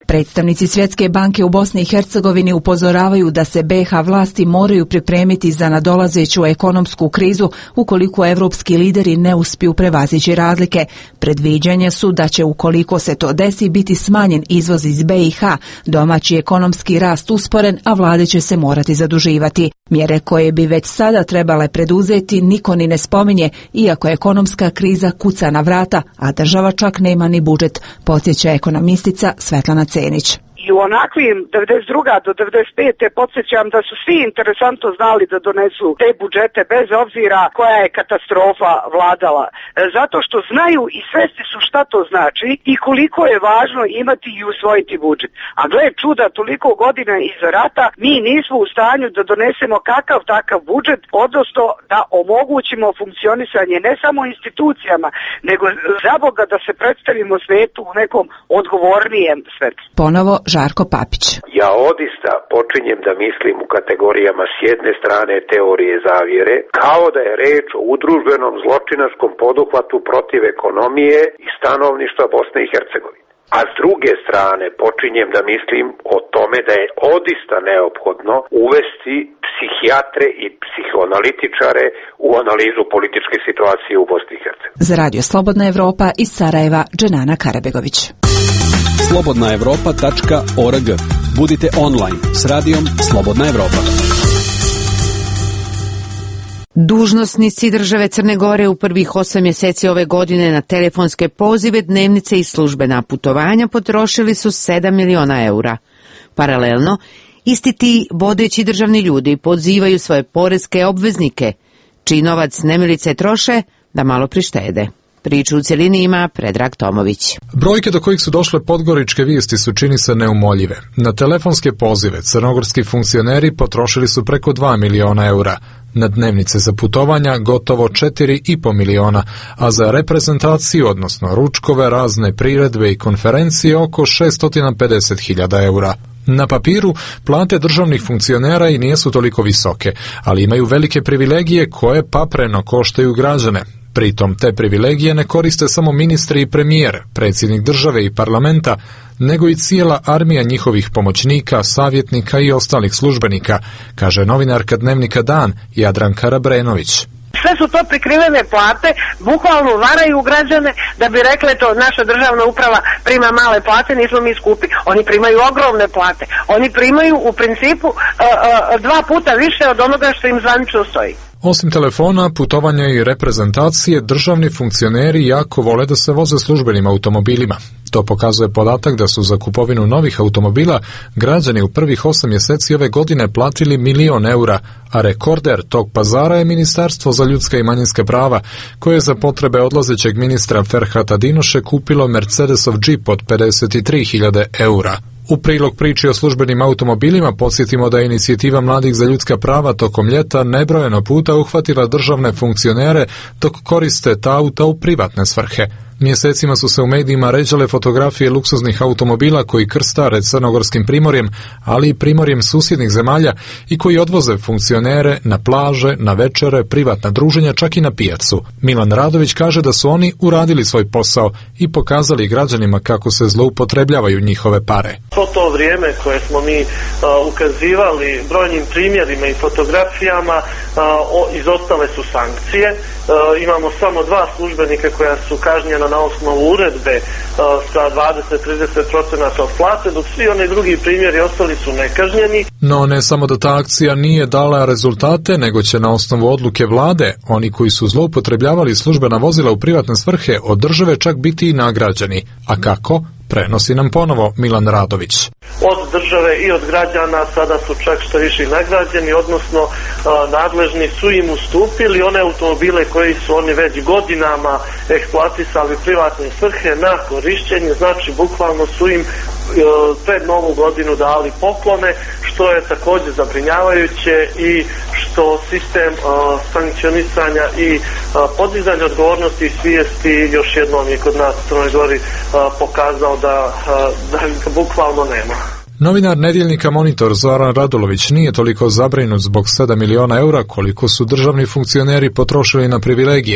Predstavnici Svjetske banke u Bosni i Hercegovini upozoravaju da se B iH vlasti moraju pripremiti za nadolazeću ekonomsku krizu ukoliko evropski lideri ne uspiju prevazići razlike. Predviđanja su da će ukoliko se to desi biti smanjen izvoz iz B iH, domaći ekonomski rast usporen, a vlade će se morati zaduživati. Mjere koje bi već sada trebale preduzeti niko ni ne spominje, iako ekonomska kriza kuca na vrata, a država čak nema ni budžet, podsjeća ekonomistica Svetlana Cenić. I u onakvim devedeset druge do devedeset pete podsjećam da su svi interesantno znali da donesu te budžete bez obzira koja je katastrofa vladala. Zato što znaju i svesni su šta to znači i koliko je važno imati i usvojiti budžet. A gle čuda, toliko godina iza rata mi nismo u stanju da donesemo kakav takav budžet, odnosno da omogućimo funkcionisanje ne samo institucijama, nego za Boga da se predstavimo svetu u nekom odgovornijem svetu. Ponovo Žarko Papić. Ja odista počinjem da mislim u kategorijama s jedne strane teorije zavjere, kao da je reč o udružbenom zločinačkom poduhvatu protiv ekonomije i stanovništva Bosne i Hercegovine. A s druge strane počinjem da mislim o tome da je odista neophodno uvesti psihijatre i psihoanalitičare u analizu političke situacije u Bosni i Hercegovini. Za Radio Slobodna Evropa iz Sarajeva, Dženana Karabegović. slobodna evropa tačka org. Budite online s radijom Slobodna Evropa. Dužnosnici države Crne Gore u prvih osam mjeseci ove godine na telefonske pozive, dnevnice i službena putovanja potrošili su sedam miliona eura. Paralelno, isti ti vodeći državni ljudi pozivaju svoje poreske obveznike, čiji novac nemilice troše, da malo prištede. Priču u cjelini ima Predrag Tomović. Brojke do kojih su došle podgoričke vijesti su čini se neumoljive. Na telefonske pozive crnogorski funkcioneri potrošili su preko dva miliona eura, na dnevnice za putovanja gotovo četiri i pol miliona, a za reprezentaciju, odnosno ručkove, razne priredbe i konferencije oko šesto pedeset hiljada eura. Na papiru plate državnih funkcionera i nisu toliko visoke, ali imaju velike privilegije koje papreno koštaju građane. Pritom te privilegije ne koriste samo ministri i premijer, predsjednik države i parlamenta, nego i cijela armija njihovih pomoćnika, savjetnika i ostalih službenika, kaže novinarka dnevnika Dan Jadranka Rabrenović. Sve su to prikrivene plate, bukvalno varaju građane da bi rekle to naša državna uprava prima male plate, nismo mi skupi. Oni primaju ogromne plate. Oni primaju u principu uh, uh, dva puta više od onoga što im zvanično stoji. Osim telefona, putovanja i reprezentacije, državni funkcioneri jako vole da se voze službenim automobilima. To pokazuje podatak da su za kupovinu novih automobila građani u prvih osam mjeseci ove godine platili milion eura, a rekorder tog pazara je Ministarstvo za ljudska i manjinska prava, koje je za potrebe odlazećeg ministra Ferhata Dinoše kupilo Mercedesov džip od pedeset tri hiljade eura. U prilog priči o službenim automobilima podsjetimo da je inicijativa Mladih za ljudska prava tokom ljeta nebrojeno puta uhvatila državne funkcionere dok koriste ta auta u privatne svrhe. Mjesecima su se u medijima ređale fotografije luksuznih automobila koji krstare crnogorskim primorjem, ali i primorjem susjednih zemalja i koji odvoze funkcionere na plaže, na večere, privatna druženja, čak i na pijacu. Milan Radović kaže da su oni uradili svoj posao i pokazali građanima kako se zloupotrebljavaju njihove pare. To to vrijeme koje smo mi uh, ukazivali brojnim primjerima i fotografijama, uh, o, izostale su sankcije. Uh, imamo samo dva službenika koja su kažnjena na osnovu uredbe uh, sa dvadeset do trideset procenata od plate, dok svi oni drugi primjeri ostali su nekažnjeni. No ne samo da ta akcija nije dala rezultate, nego će na osnovu odluke vlade oni koji su zloupotrebljavali službena vozila u privatne svrhe od države čak biti i nagrađeni. A kako? Prenosi nam ponovo Milan Radović. Od države i od građana sada su čak što više nagrađeni, odnosno a, nadležni su im ustupili one automobile koji su oni već godinama eksploatisali privatne svrhe na korišćenje, znači bukvalno su im pred novu godinu dali poklone, što je također zabrinjavajuće i što sistem uh, sankcionisanja i uh, podizanja odgovornosti i svijesti još jednom je kod nas u Crnoj Gori uh, pokazao da, uh, da bukvalno nema. Novinar nedjeljnika Monitor Zoran Radulović nije toliko zabrinut zbog sedam miliona eura koliko su državni funkcioneri potrošili na privilegije.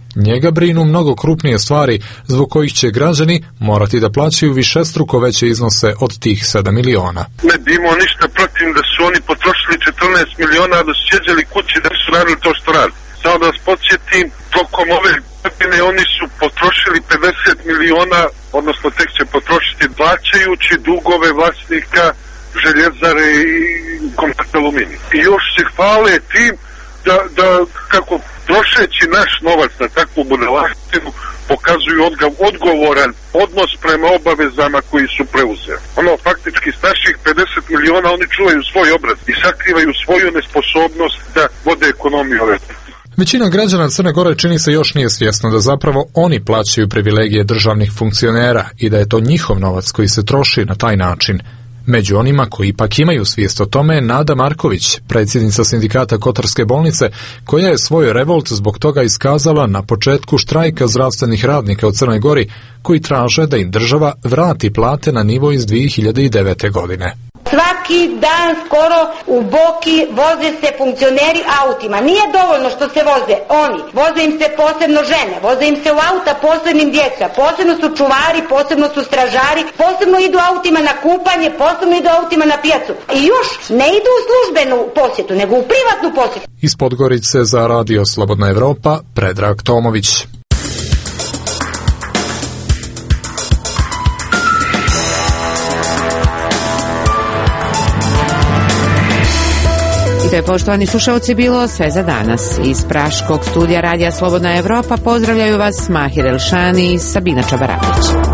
Njega brinu mnogo krupnije stvari zbog kojih će građani morati da plaćaju višestruko veće iznose od tih sedam miliona. Ne bi imao ništa protiv da su oni potrošili četrnaest miliona, da su sjeđali kući da su radili to što radi. Samo da vas podsjetim, tokom ove godine oni su potrošili pedeset miliona, odnosno tek će potrošiti plaćajući dugove vlasnika Željezare i Kompakt Aluminij. I još se hvale tim da, da kako trošeći naš novac na takvu budalaštinu pokazuju odgovoran odnos prema obavezama koji su preuzeli. Ono, faktički s naših pedeset miliona oni čuvaju svoj obraz i sakrivaju svoju nesposobnost da vode ekonomiju ove. Većina građana Crne Gore čini se još nije svjesno da zapravo oni plaćaju privilegije državnih funkcionera i da je to njihov novac koji se troši na taj način. Među onima koji ipak imaju svijest o tome je Nada Marković, predsjednica sindikata Kotarske bolnice, koja je svoj revolt zbog toga iskazala na početku štrajka zdravstvenih radnika u Crnoj Gori, koji traže da im država vrati plate na nivo iz dvije hiljade devete. godine. Svaki dan skoro u Boki voze se funkcioneri autima. Nije dovoljno što se voze oni. Voze im se posebno žene, voze im se u auta posebnim djeca, posebno su čuvari, posebno su stražari, posebno idu autima na kupanje, posebno idu autima na pijacu. I još ne idu u službenu posjetu, nego u privatnu posjetu. Iz Podgorice za Radio Slobodna Evropa, Predrag Tomović. To je, poštovani slušalci, bilo sve za danas. Iz praškog studija Radija Slobodna Evropa pozdravljaju vas Mahir Elšani i Sabina Čabarapić.